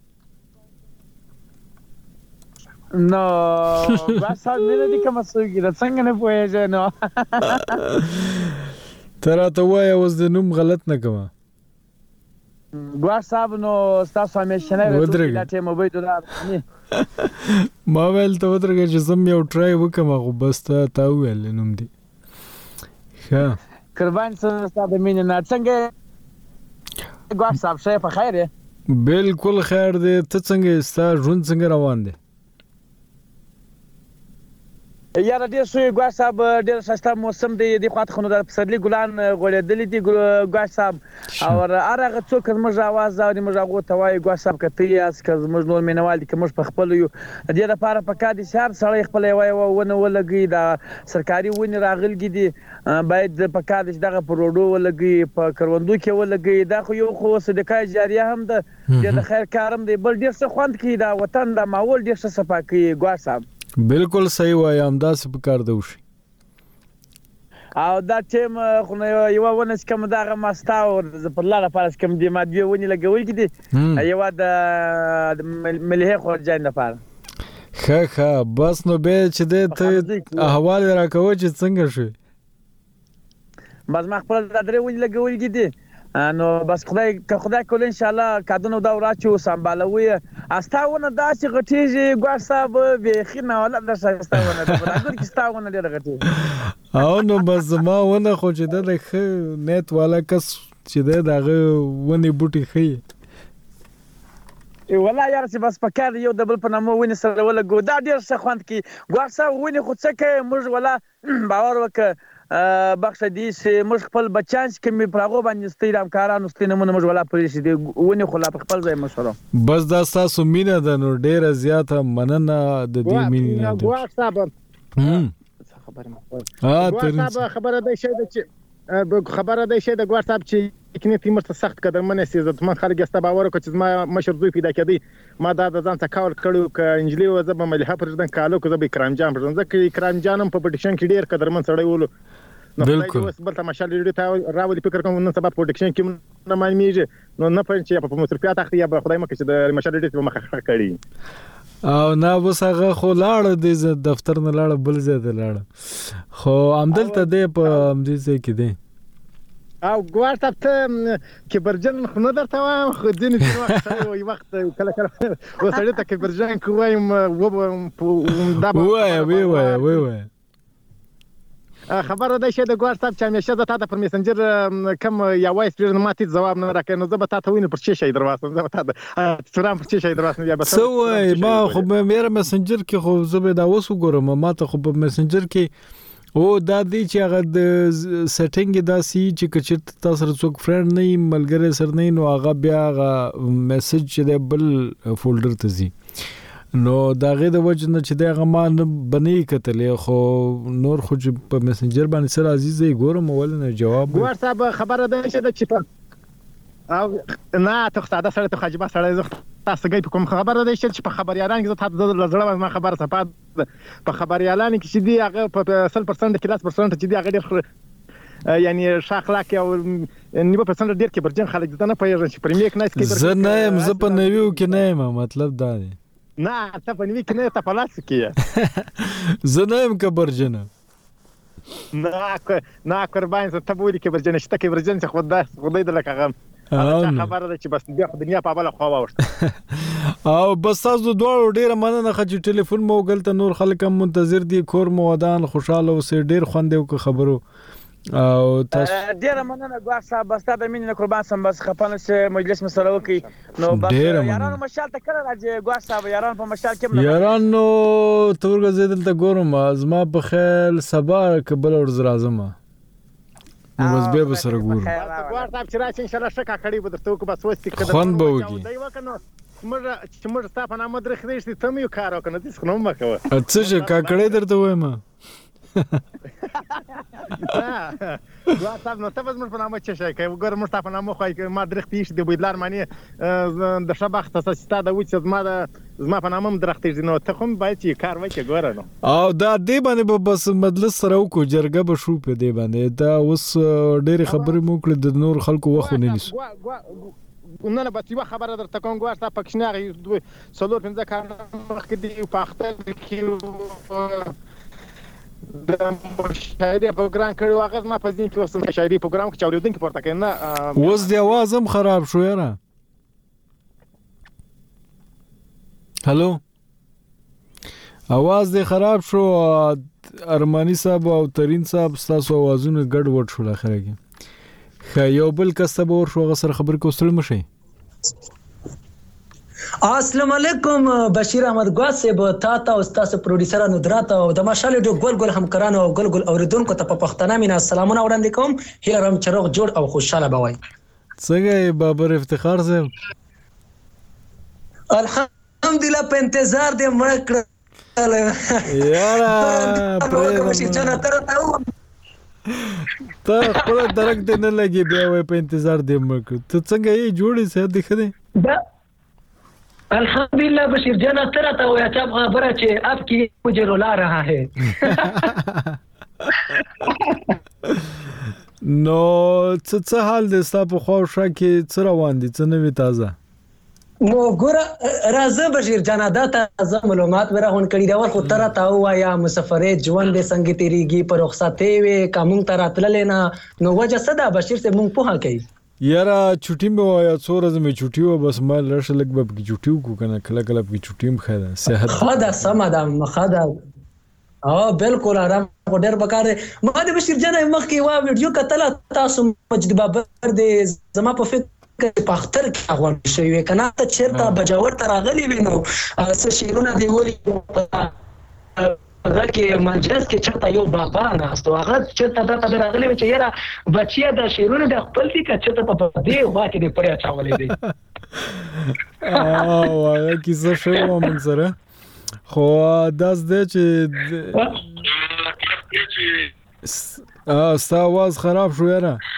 نو بس مینه دي کوم څوک دا څنګه نه پوهیږي نو ترا ته وای اوس د نوم غلط نه کوم ګوار صاحب نو تاسو همیشه نه ودرګ دا ټیم وبې دلار ما ول ته ودرګ چې زم یو ټرای وکم خو بس ته تا ویل نوم دي ښه قربان صاحب مینه نه څنګه ګوار صاحب شه په خیر بالکل خیر دی ته څنګه ستا ژوند څنګه روان دی یار ډیر سوی ګوار صاحب ډیر سستا موسم دی د خاطر خنو د پسرلی ګلان غوړېدلې دي ګوار صاحب او هغه څوک موږ आवाज او موږ هغه توای ګوار صاحب کته یاس که موږ نور مینوال دي که موږ په خپل یو د دې لپاره په کادي شهر سره خپل وای ونه ولګي دا سرکاري ونی راغلګي دي باید په کادي دغه په روډو ولګي په کروندو کې ولګي دا خو یو خو صدقه جاریه هم ده د خیر کارم دی بل ډیر څه خوند کی دا وطن د ماحول ډیر څه صفا کوي ګوار صاحب بالکل صحیح وایم دا څه په کار دی وشي او دا ټیم خو یو ونه کوم دغه مستا او په لاره پارس کوم دی مادي ونی لګول کی دي یو د ملي خو ځان نه پاره ښه ښه بس نو به چې ته احوال راکوي چې څنګه شي بس ما خپل د درې ونی لګول کی دي نو بس خدای که خدای کول ان شاء الله کادونو دا ورچو سمبالوي استاونه داسې غټیږي ګوار صاحب به خینه ولا د استاونه د راګر کی استاونه ډیر غټي او نو بس ما ونه خو چې د خ نیت والا کس چې دغه ونی بوټي خي ولا یار چې بس پکار یو د بل په نامو ونی سره ولا ګو دا ډیر څه خوند کی ګوار صاحب ونی خو څه کوي موږ ولا باور وکړه بخښ دې چې موږ خپل بچان چې کوم پراغو باندې ستې همکارانو ستې نمونه موږ ولا پرې شي دی ونی خو لا خپل ځای مشوره بس دا تاسو مینه ده نو ډیره زیاته مننه د دې مینه نه ګوار صاحب هم خبره مخه ها ګوار صاحب خبره ده شي د خبره ده شي د ګوار صاحب چې کني تیمور ته سخت قدرمن سي عزتمن خلک است باور کو چې ما مشر دوی پیدا کړي ما دا د ځان څخه کول کړو ک انجلی و زب مليحه پرځدن کالو کو زب کرام جام پرځدن ځکه کرام جانم په پټیشن کې ډیر قدرمن سړی ولو بالکل اوس بل تماشا لري ته راولي فکر کوم نن سبا پټیشن کې نه معنیږي نو نه پېژنې چې په مصرفیات اخلي یا خدای مکه چې د مشر لري په مخه کړي او نه بس هغه خو لاړ د دفتر نه لاړ بل ځای ته لاړ خو عمدلته دی په امدې ځای کې دی او ګوارت ته کې برجن خو نه درته وایم خو ځینې ځینې وخت یو وخت کله کله وسړی ته کې برجن کوم و دا وای وای وای وای وای خبره ده چې د ګوارت صاحب چې همیشه زه تاسو پر میسنجر کم یا وایس پیژن ماته جواب نه راکړي نو زه به تاسو وینم پر چی شي دروازه زه به تاسو څورم پر چی شي دروازه یا به سو وای ما خو مې میسنجر کې خو زه به دا اوس وګورم ما ته خو په میسنجر کې او دا دی چې هغه د سټینګ دا سی چې کچت تاسو سره څوک فرند نه ملګری سره نه نو هغه بیا هغه میسج چې د بل فولډر ته ځي نو دا غي د وجه نه چې دا غما نه بنې کتلې خو نور خو په میسنجر باندې سره عزیزې ګورم ول نه جواب ګور صاحب خبره ده چې د چپ او نه ته ساده سره ته خجبه سره زه تاسو غي کوم خبره ده چې په خبريالان کې تاسو د لزړه ما خبره صفات په خبريالان کې چې دی هغه په صفر پرسنټ کې لاس پرسنټ چې دی هغه ډېر یعنی شاخلاک او نیمه پرسنټ ډېر کې برجن خلک دته نه پیژني چې پرمیک نه کې زه نه زه په نویو کې نه مطلب دا دی نه ته په نیمه کې نه ته په لاس کې زه نه يم کې برجن نه نه قربان ته ته بولی کې برجن شته کې برجن څه خدای خدای د لکه غم خبره ده چې بس بیا خو دنیا په بل خو واوښت او بس تاسو دوه ډیره مننه چې ټلیفون مو غلطه نور خلک هم منتظر دي کور مو ودان خوشاله اوسه ډیر خوند یو خبرو او تاسو ډیره مننه ګوار صاحب بس تا د مين نه قربان سم بس خپانه چې مجلس مسله وکي نو بس یارانو مشال ته کړه راځي ګوار صاحب یاران په مشال کې یارانو تورګه زیدل ته ګورم ازما په خیال سبا قبل ورځ راځم نو بس به به سره ګورم ګوار صاحب چې راځي ان شاء الله شکه کړي به درته کو بس وستي کړه خوان به وږي دی وکنه مړه چې مړ ستا په نامه درخ نشته ته مې کار وکنه دې څنګه مې کوه اڅه چې کا کړي درته وایم ګوار صاحب نو ته بس مړ په نامه چې شي کوي وګور مړ ستا په نامه خو ما درخ تیش دی بيدلار معنی د شبخت اساستا د وڅ زما د زما په نامه درخت دی نو ته کوم باید چې کار وکړي ګوره نو او دا دې باندې بس مجلس سره وکړو جرګه به شو په دې باندې دا اوس ډېر خبرې مو کړې د نور خلکو وخت نه نیسو نه نه بس یو خبره درته کوم ګوار صاحب پښناغي څلور پنځه کال مخکې دی په اختر کې د مشاهده پروګرام کړو هغه ما په ځین کې وسم مشاهده پروګرام کې چاوریدونکو پورته کړي نه اوس دی आवाज هم خراب شو یاره هالو आवाज دی خراب شو ارمانی صاحب او ترين صاحب تاسو आवाजونه ګډ وډ شو اخره کې خا یو بل کسب اور شو غسر خبر کوستل مشي السلام علیکم بشیر احمد ګواس صاحب تا ته استاد پروډوسر ندرات او د ماشال ډو ګل ګل همکارانو او ګل ګل اوریدونکو ته په پښتنه مینا سلامونه وړاندې کوم هیله رم چروغ جوړ او خوشاله بوي څنګه بابر افتخار صاحب الحمدلله په انتظار دې مړ کړ یارا بشیر جان تر ته ته خپل درک دې نه لګي بیا وای په انتظار دې مړ کړ ته څنګه یې جوړې سه دې خدای الحمدللہ بشیر جانا ترا تا ہوا چا خبر ہے اب کی مجھے رلا رہا ہے نو څه څه حال دې ستا په خوښه کې څه روان دي څه نوې تازه نو ګور راځه بشیر جانا دا تازه معلومات ورا هون کړي دا ور خو ترا تا هوا یا مسافرې ژوند دې څنګه تیریږي پر رخصتې وې کوم ترا تل لینا نو وجه صدا بشیر سے مونږ په کوي یارا چټي مې وایا څو ورځې مې چټي و بس ما لږ لږ به کې چټي کو کنه کله کله به چټي م خاله صحت خدا سمدا مخدا او بالکل آرام ډېر بکاره ما د بشیر جان مخ کې وا ویډیو کتل تاسو مجد بابر دې زما په فکر په اختر کې غوړ شوی کنه ته چیرته بجاور تر غلی وینو څه شیرونه دی ولی هغه کې منجز کې چرته یو بابا نه استو هغه چرته دا ته راغلی چې یاره بچیا د شیرونه د خپل دي چې چرته په دې واکه دې پړیا چاولې دي او هغه کیسه شو من سره خو داس دې چې ا ستا आवाज خراب شو یاره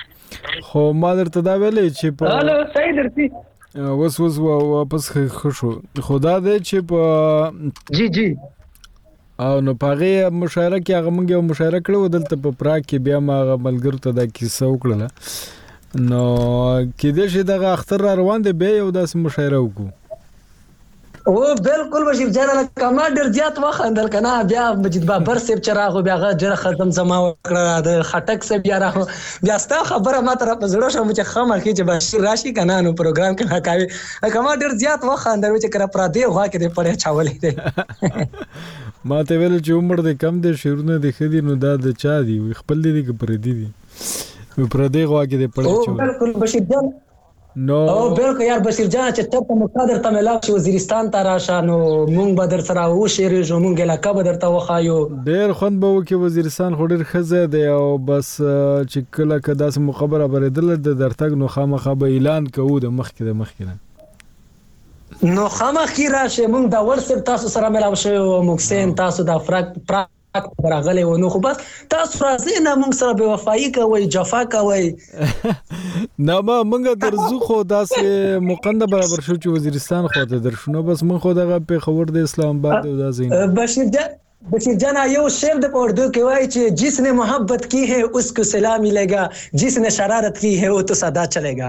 خو ما درته دا ویلې چې په هالو صحیح درتي وس وس واپس خوشو خدا دې چې په جی جی او نو پاغه مشاعره کې هغه مونږ یو مشاعره کړو دلته په پراګ کې بیا ما ملګرو ته دا کیسه وکړه نو کې دې چې دغه اختر روان دی به یو داسې مشاعره وکړو او بالکل بشیر جان لکه ما ډیر زیات وخندل کنه بیا مجید بابر سیب چراغ بیا غا جره ختم زما وکړه د خټک سیب بیا راغو بیا ستا خبره ما تر په زړه شوم چې خمر کې چې بشیر راشي کنه نو پروګرام کې راکاوي کما ډیر زیات وخندل چې کړه پر دې غوا کې دې پړې چاولې دې ما ته ویل چې عمر دې کم دې شیرونه دې خدي نو دا د چا دی خپل دې کې پر دې دي پر دې غوا کې دې پړې چاولې بالکل بشیر جان نو او بالکل یار بشیر جان چې ته په مقدر ته ملاو شي وزیرستان ته راشه نو مونږ به در سره و شیرې جو مونږ علاقه به درته وخایو ډیر خوند به وکي وزیرستان خو ډیر خزه دی او بس چې کله کدا سم خبره بریدل د درتګ نو خامخا به اعلان کوو د مخ کې د مخ کې نو خامخې راشه مونږ دا ورسره تاسو سره ملاو شو مونږ سین تاسو دا فرق راغلی و نو خو بس تاسو راځئ نه مونږ سره بې وفایي کوئ جفا کوئ نه ما مونږ درځو خو داسې مقنده برابر شو چې وزیرستان خو ته درشو نو بس مونږ خو دغه پېښور د اسلام آباد او دا زین بشیر جان بشیر جان یو شعر د اردو کې وایي چې جس نے محبت کی ہے اس کو سلام ملے گا جس نے شرارت کی ہے وہ تو صدا چلے گا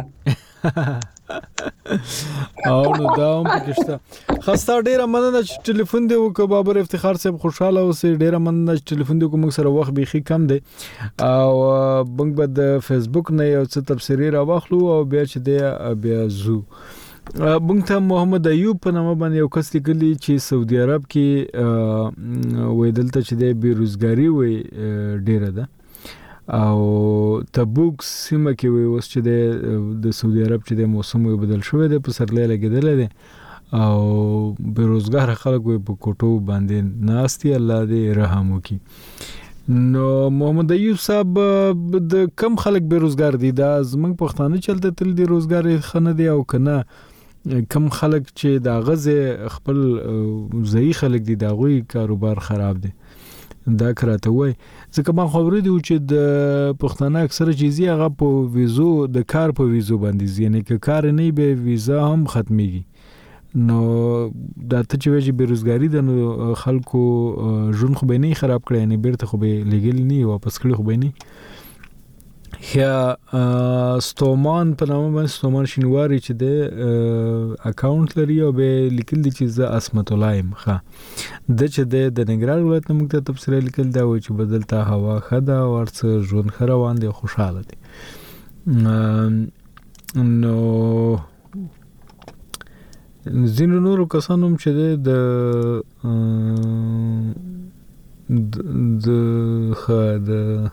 او نو دا هم پکشته خسته ډیره مننه چې ټلیفون دی وک بابر افتخار صاحب خوشاله اوسې ډیره مننه چې ټلیفون دی کوم سره وخت بيخي کم دی او بنګ بد فیسبوک نه یو څه تفسیری را واخلو او بیا چې دی بیا زو بنګ ته محمد ایوب په نامه باندې یو کس لیکلی چې سعودي عرب کې وې دلته چې دی بیروزګاری وې ډیره ده او تبوک سیمه کې وي اوس چې د سعودي عرب چې د موسم وي بدل شوی دی په سرلې لګیدل دي او بیروزګار خلک وي په کوټو باندې ناستي الله دې رحم وکي نو محمد ایوب صاحب د کم خلک بیروزګار دي دا زمنګ پښتانه چلته تل دي روزګار خنه دي او کنه کم خلک چې دا غزه خپل ځای خلک دي دا غوي کاروبار خراب دي دا کراته وای ځکه ما خبرې دی چې د پښتانه اکثره چیزی هغه په ویزو د کار په ویزو باندې یعنی که کار نه به ویزا هم ختميږي نو دا ته چې وجه بیروزګاری د خلکو ژوند خو به نه خراب کړي نه بیرته خو به لګل نه واپس کړي خو به نه یا ستومان په نامه باندې ستومان شینواری چې د اکاونټ لري او به لیکل دي چې ز اسمت الله ام ښه د چې د ننګرهار ولایت نه موږ ته تفسیر لیکل دا و چې بدلته هوا خدا ورڅ ژوند خروان دي خوشاله دي نو زینو نور کسانو چې د د د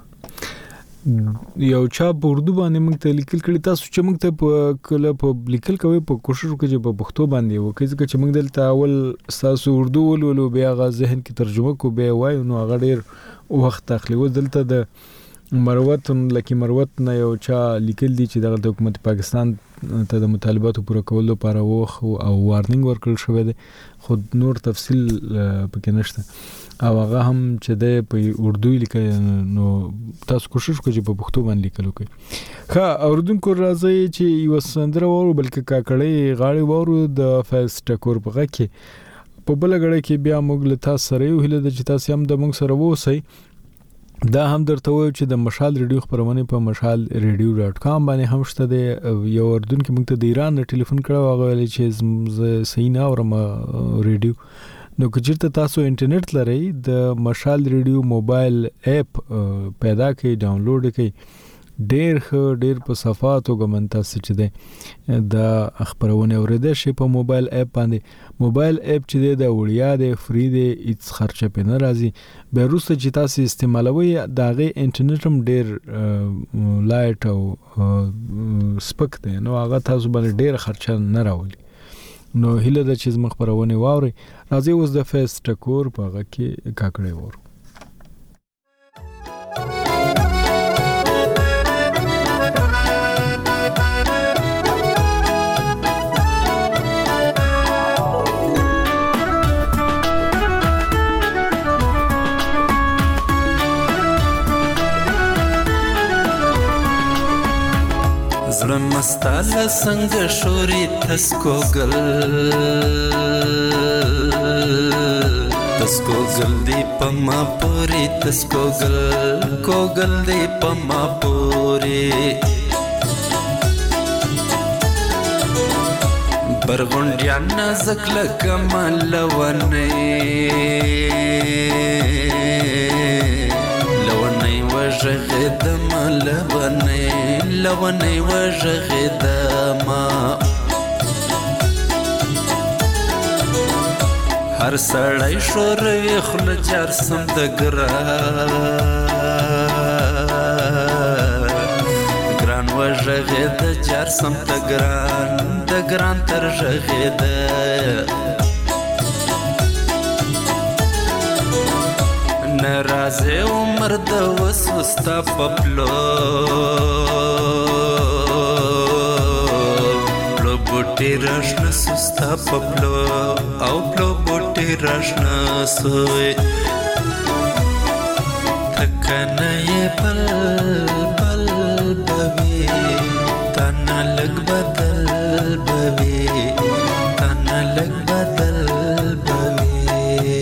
یو چا په اردو باندې موږ ته لیکل کړي تاسو چې موږ ته په کله په لیکل کوي په کوشش وکړي چې په پښتو باندې وکړي چې موږ دلته اول تاسو اردو ولولو بیا غا ذهن کې ترجمه کو به وای نو هغه ډیر وخت اخلي و دلته د مروت لکه مروت نه یو چا لیکل دي چې د حکومت پاکستان ته د مطالباتو پوره کولو لپاره وخ او وارنینګ ورکړل شوی دی خود نور تفصیل پکې نشته او هغه هم چې د په اردو لیکل نو تاسو کوشش وکړئ په پښتو باندې لیکل وکړئ ښه اوردونکو راځي چې یو سندره وورو بلکې کاکړې غاړي وورو د فیس ټکور په غږ کې په بل غړي کې بیا موږ له تاسو سره یو هله د چې تاسو هم د موږ سره ووسی دا هم درته وایو چې د مشال ریډیو خبرونه په مشال ریډیو ډاټ کام باندې هم شته دی یو اردن کې موږ ته د ایران نه ټلیفون کړو هغه ویل چې صحیح نه اورم ریډیو نو کچرته تاسو انټرنیټ لرئ د مشال ریډیو موبایل اپ پیدا کړئ ډاونلوډ کړئ ډیر ښه ډیر په صفات او ګمن تاسو چې دی دا خبرونه اوریدل شي په موبایل اپ باندې موبایل اپ چې دی د وړیا دی فری دی هیڅ خرچه په نه راځي به روسته چې تاسو استعمالوي داغه انټرنیټ هم ډیر لایټ او سپک دی نو هغه تاسو باندې ډیر خرچه نه راولي نو هله د چیز مخبرونه واوري راځي اوس د فیس ټکور په هغه کې کاکړې وره مستاله څنګه شوري تسکو گل تسکو گل دی پما پوری تسکو گل کو گل دی پما پوری برغونډیان نازک لکه ملونی لونی وژغېدمه لونی لونی وژغېدمه هر سړی شوروي خوله جار سم د ګران ګران وژغېده جار سم د ګران د ګران تر ژغېده نرازې عمر د وسو ستا په پلو پلو بوټي راشنه سو ستا په پلو او پلو بوټي راشنه سوی تکنه یې بل بل بوي تانا لږ بدل بوي تانا لږ بدل بوي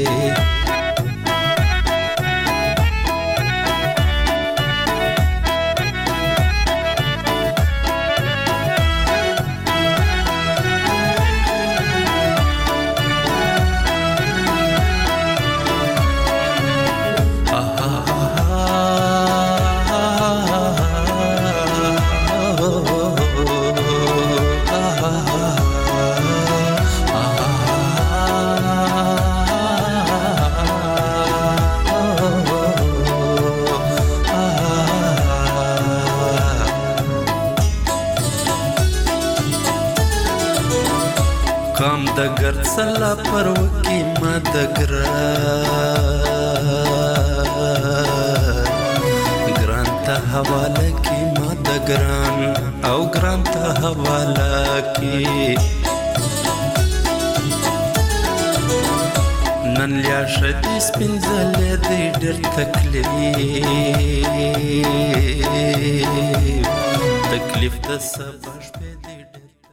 قام د ګرد سلا پر وکی ما د ګران ګران ته حواله کی ما د ګران او ګران ته حواله کی نن لیا شدی سپینځلې دی ډېر تکلیف تکلیف د صبر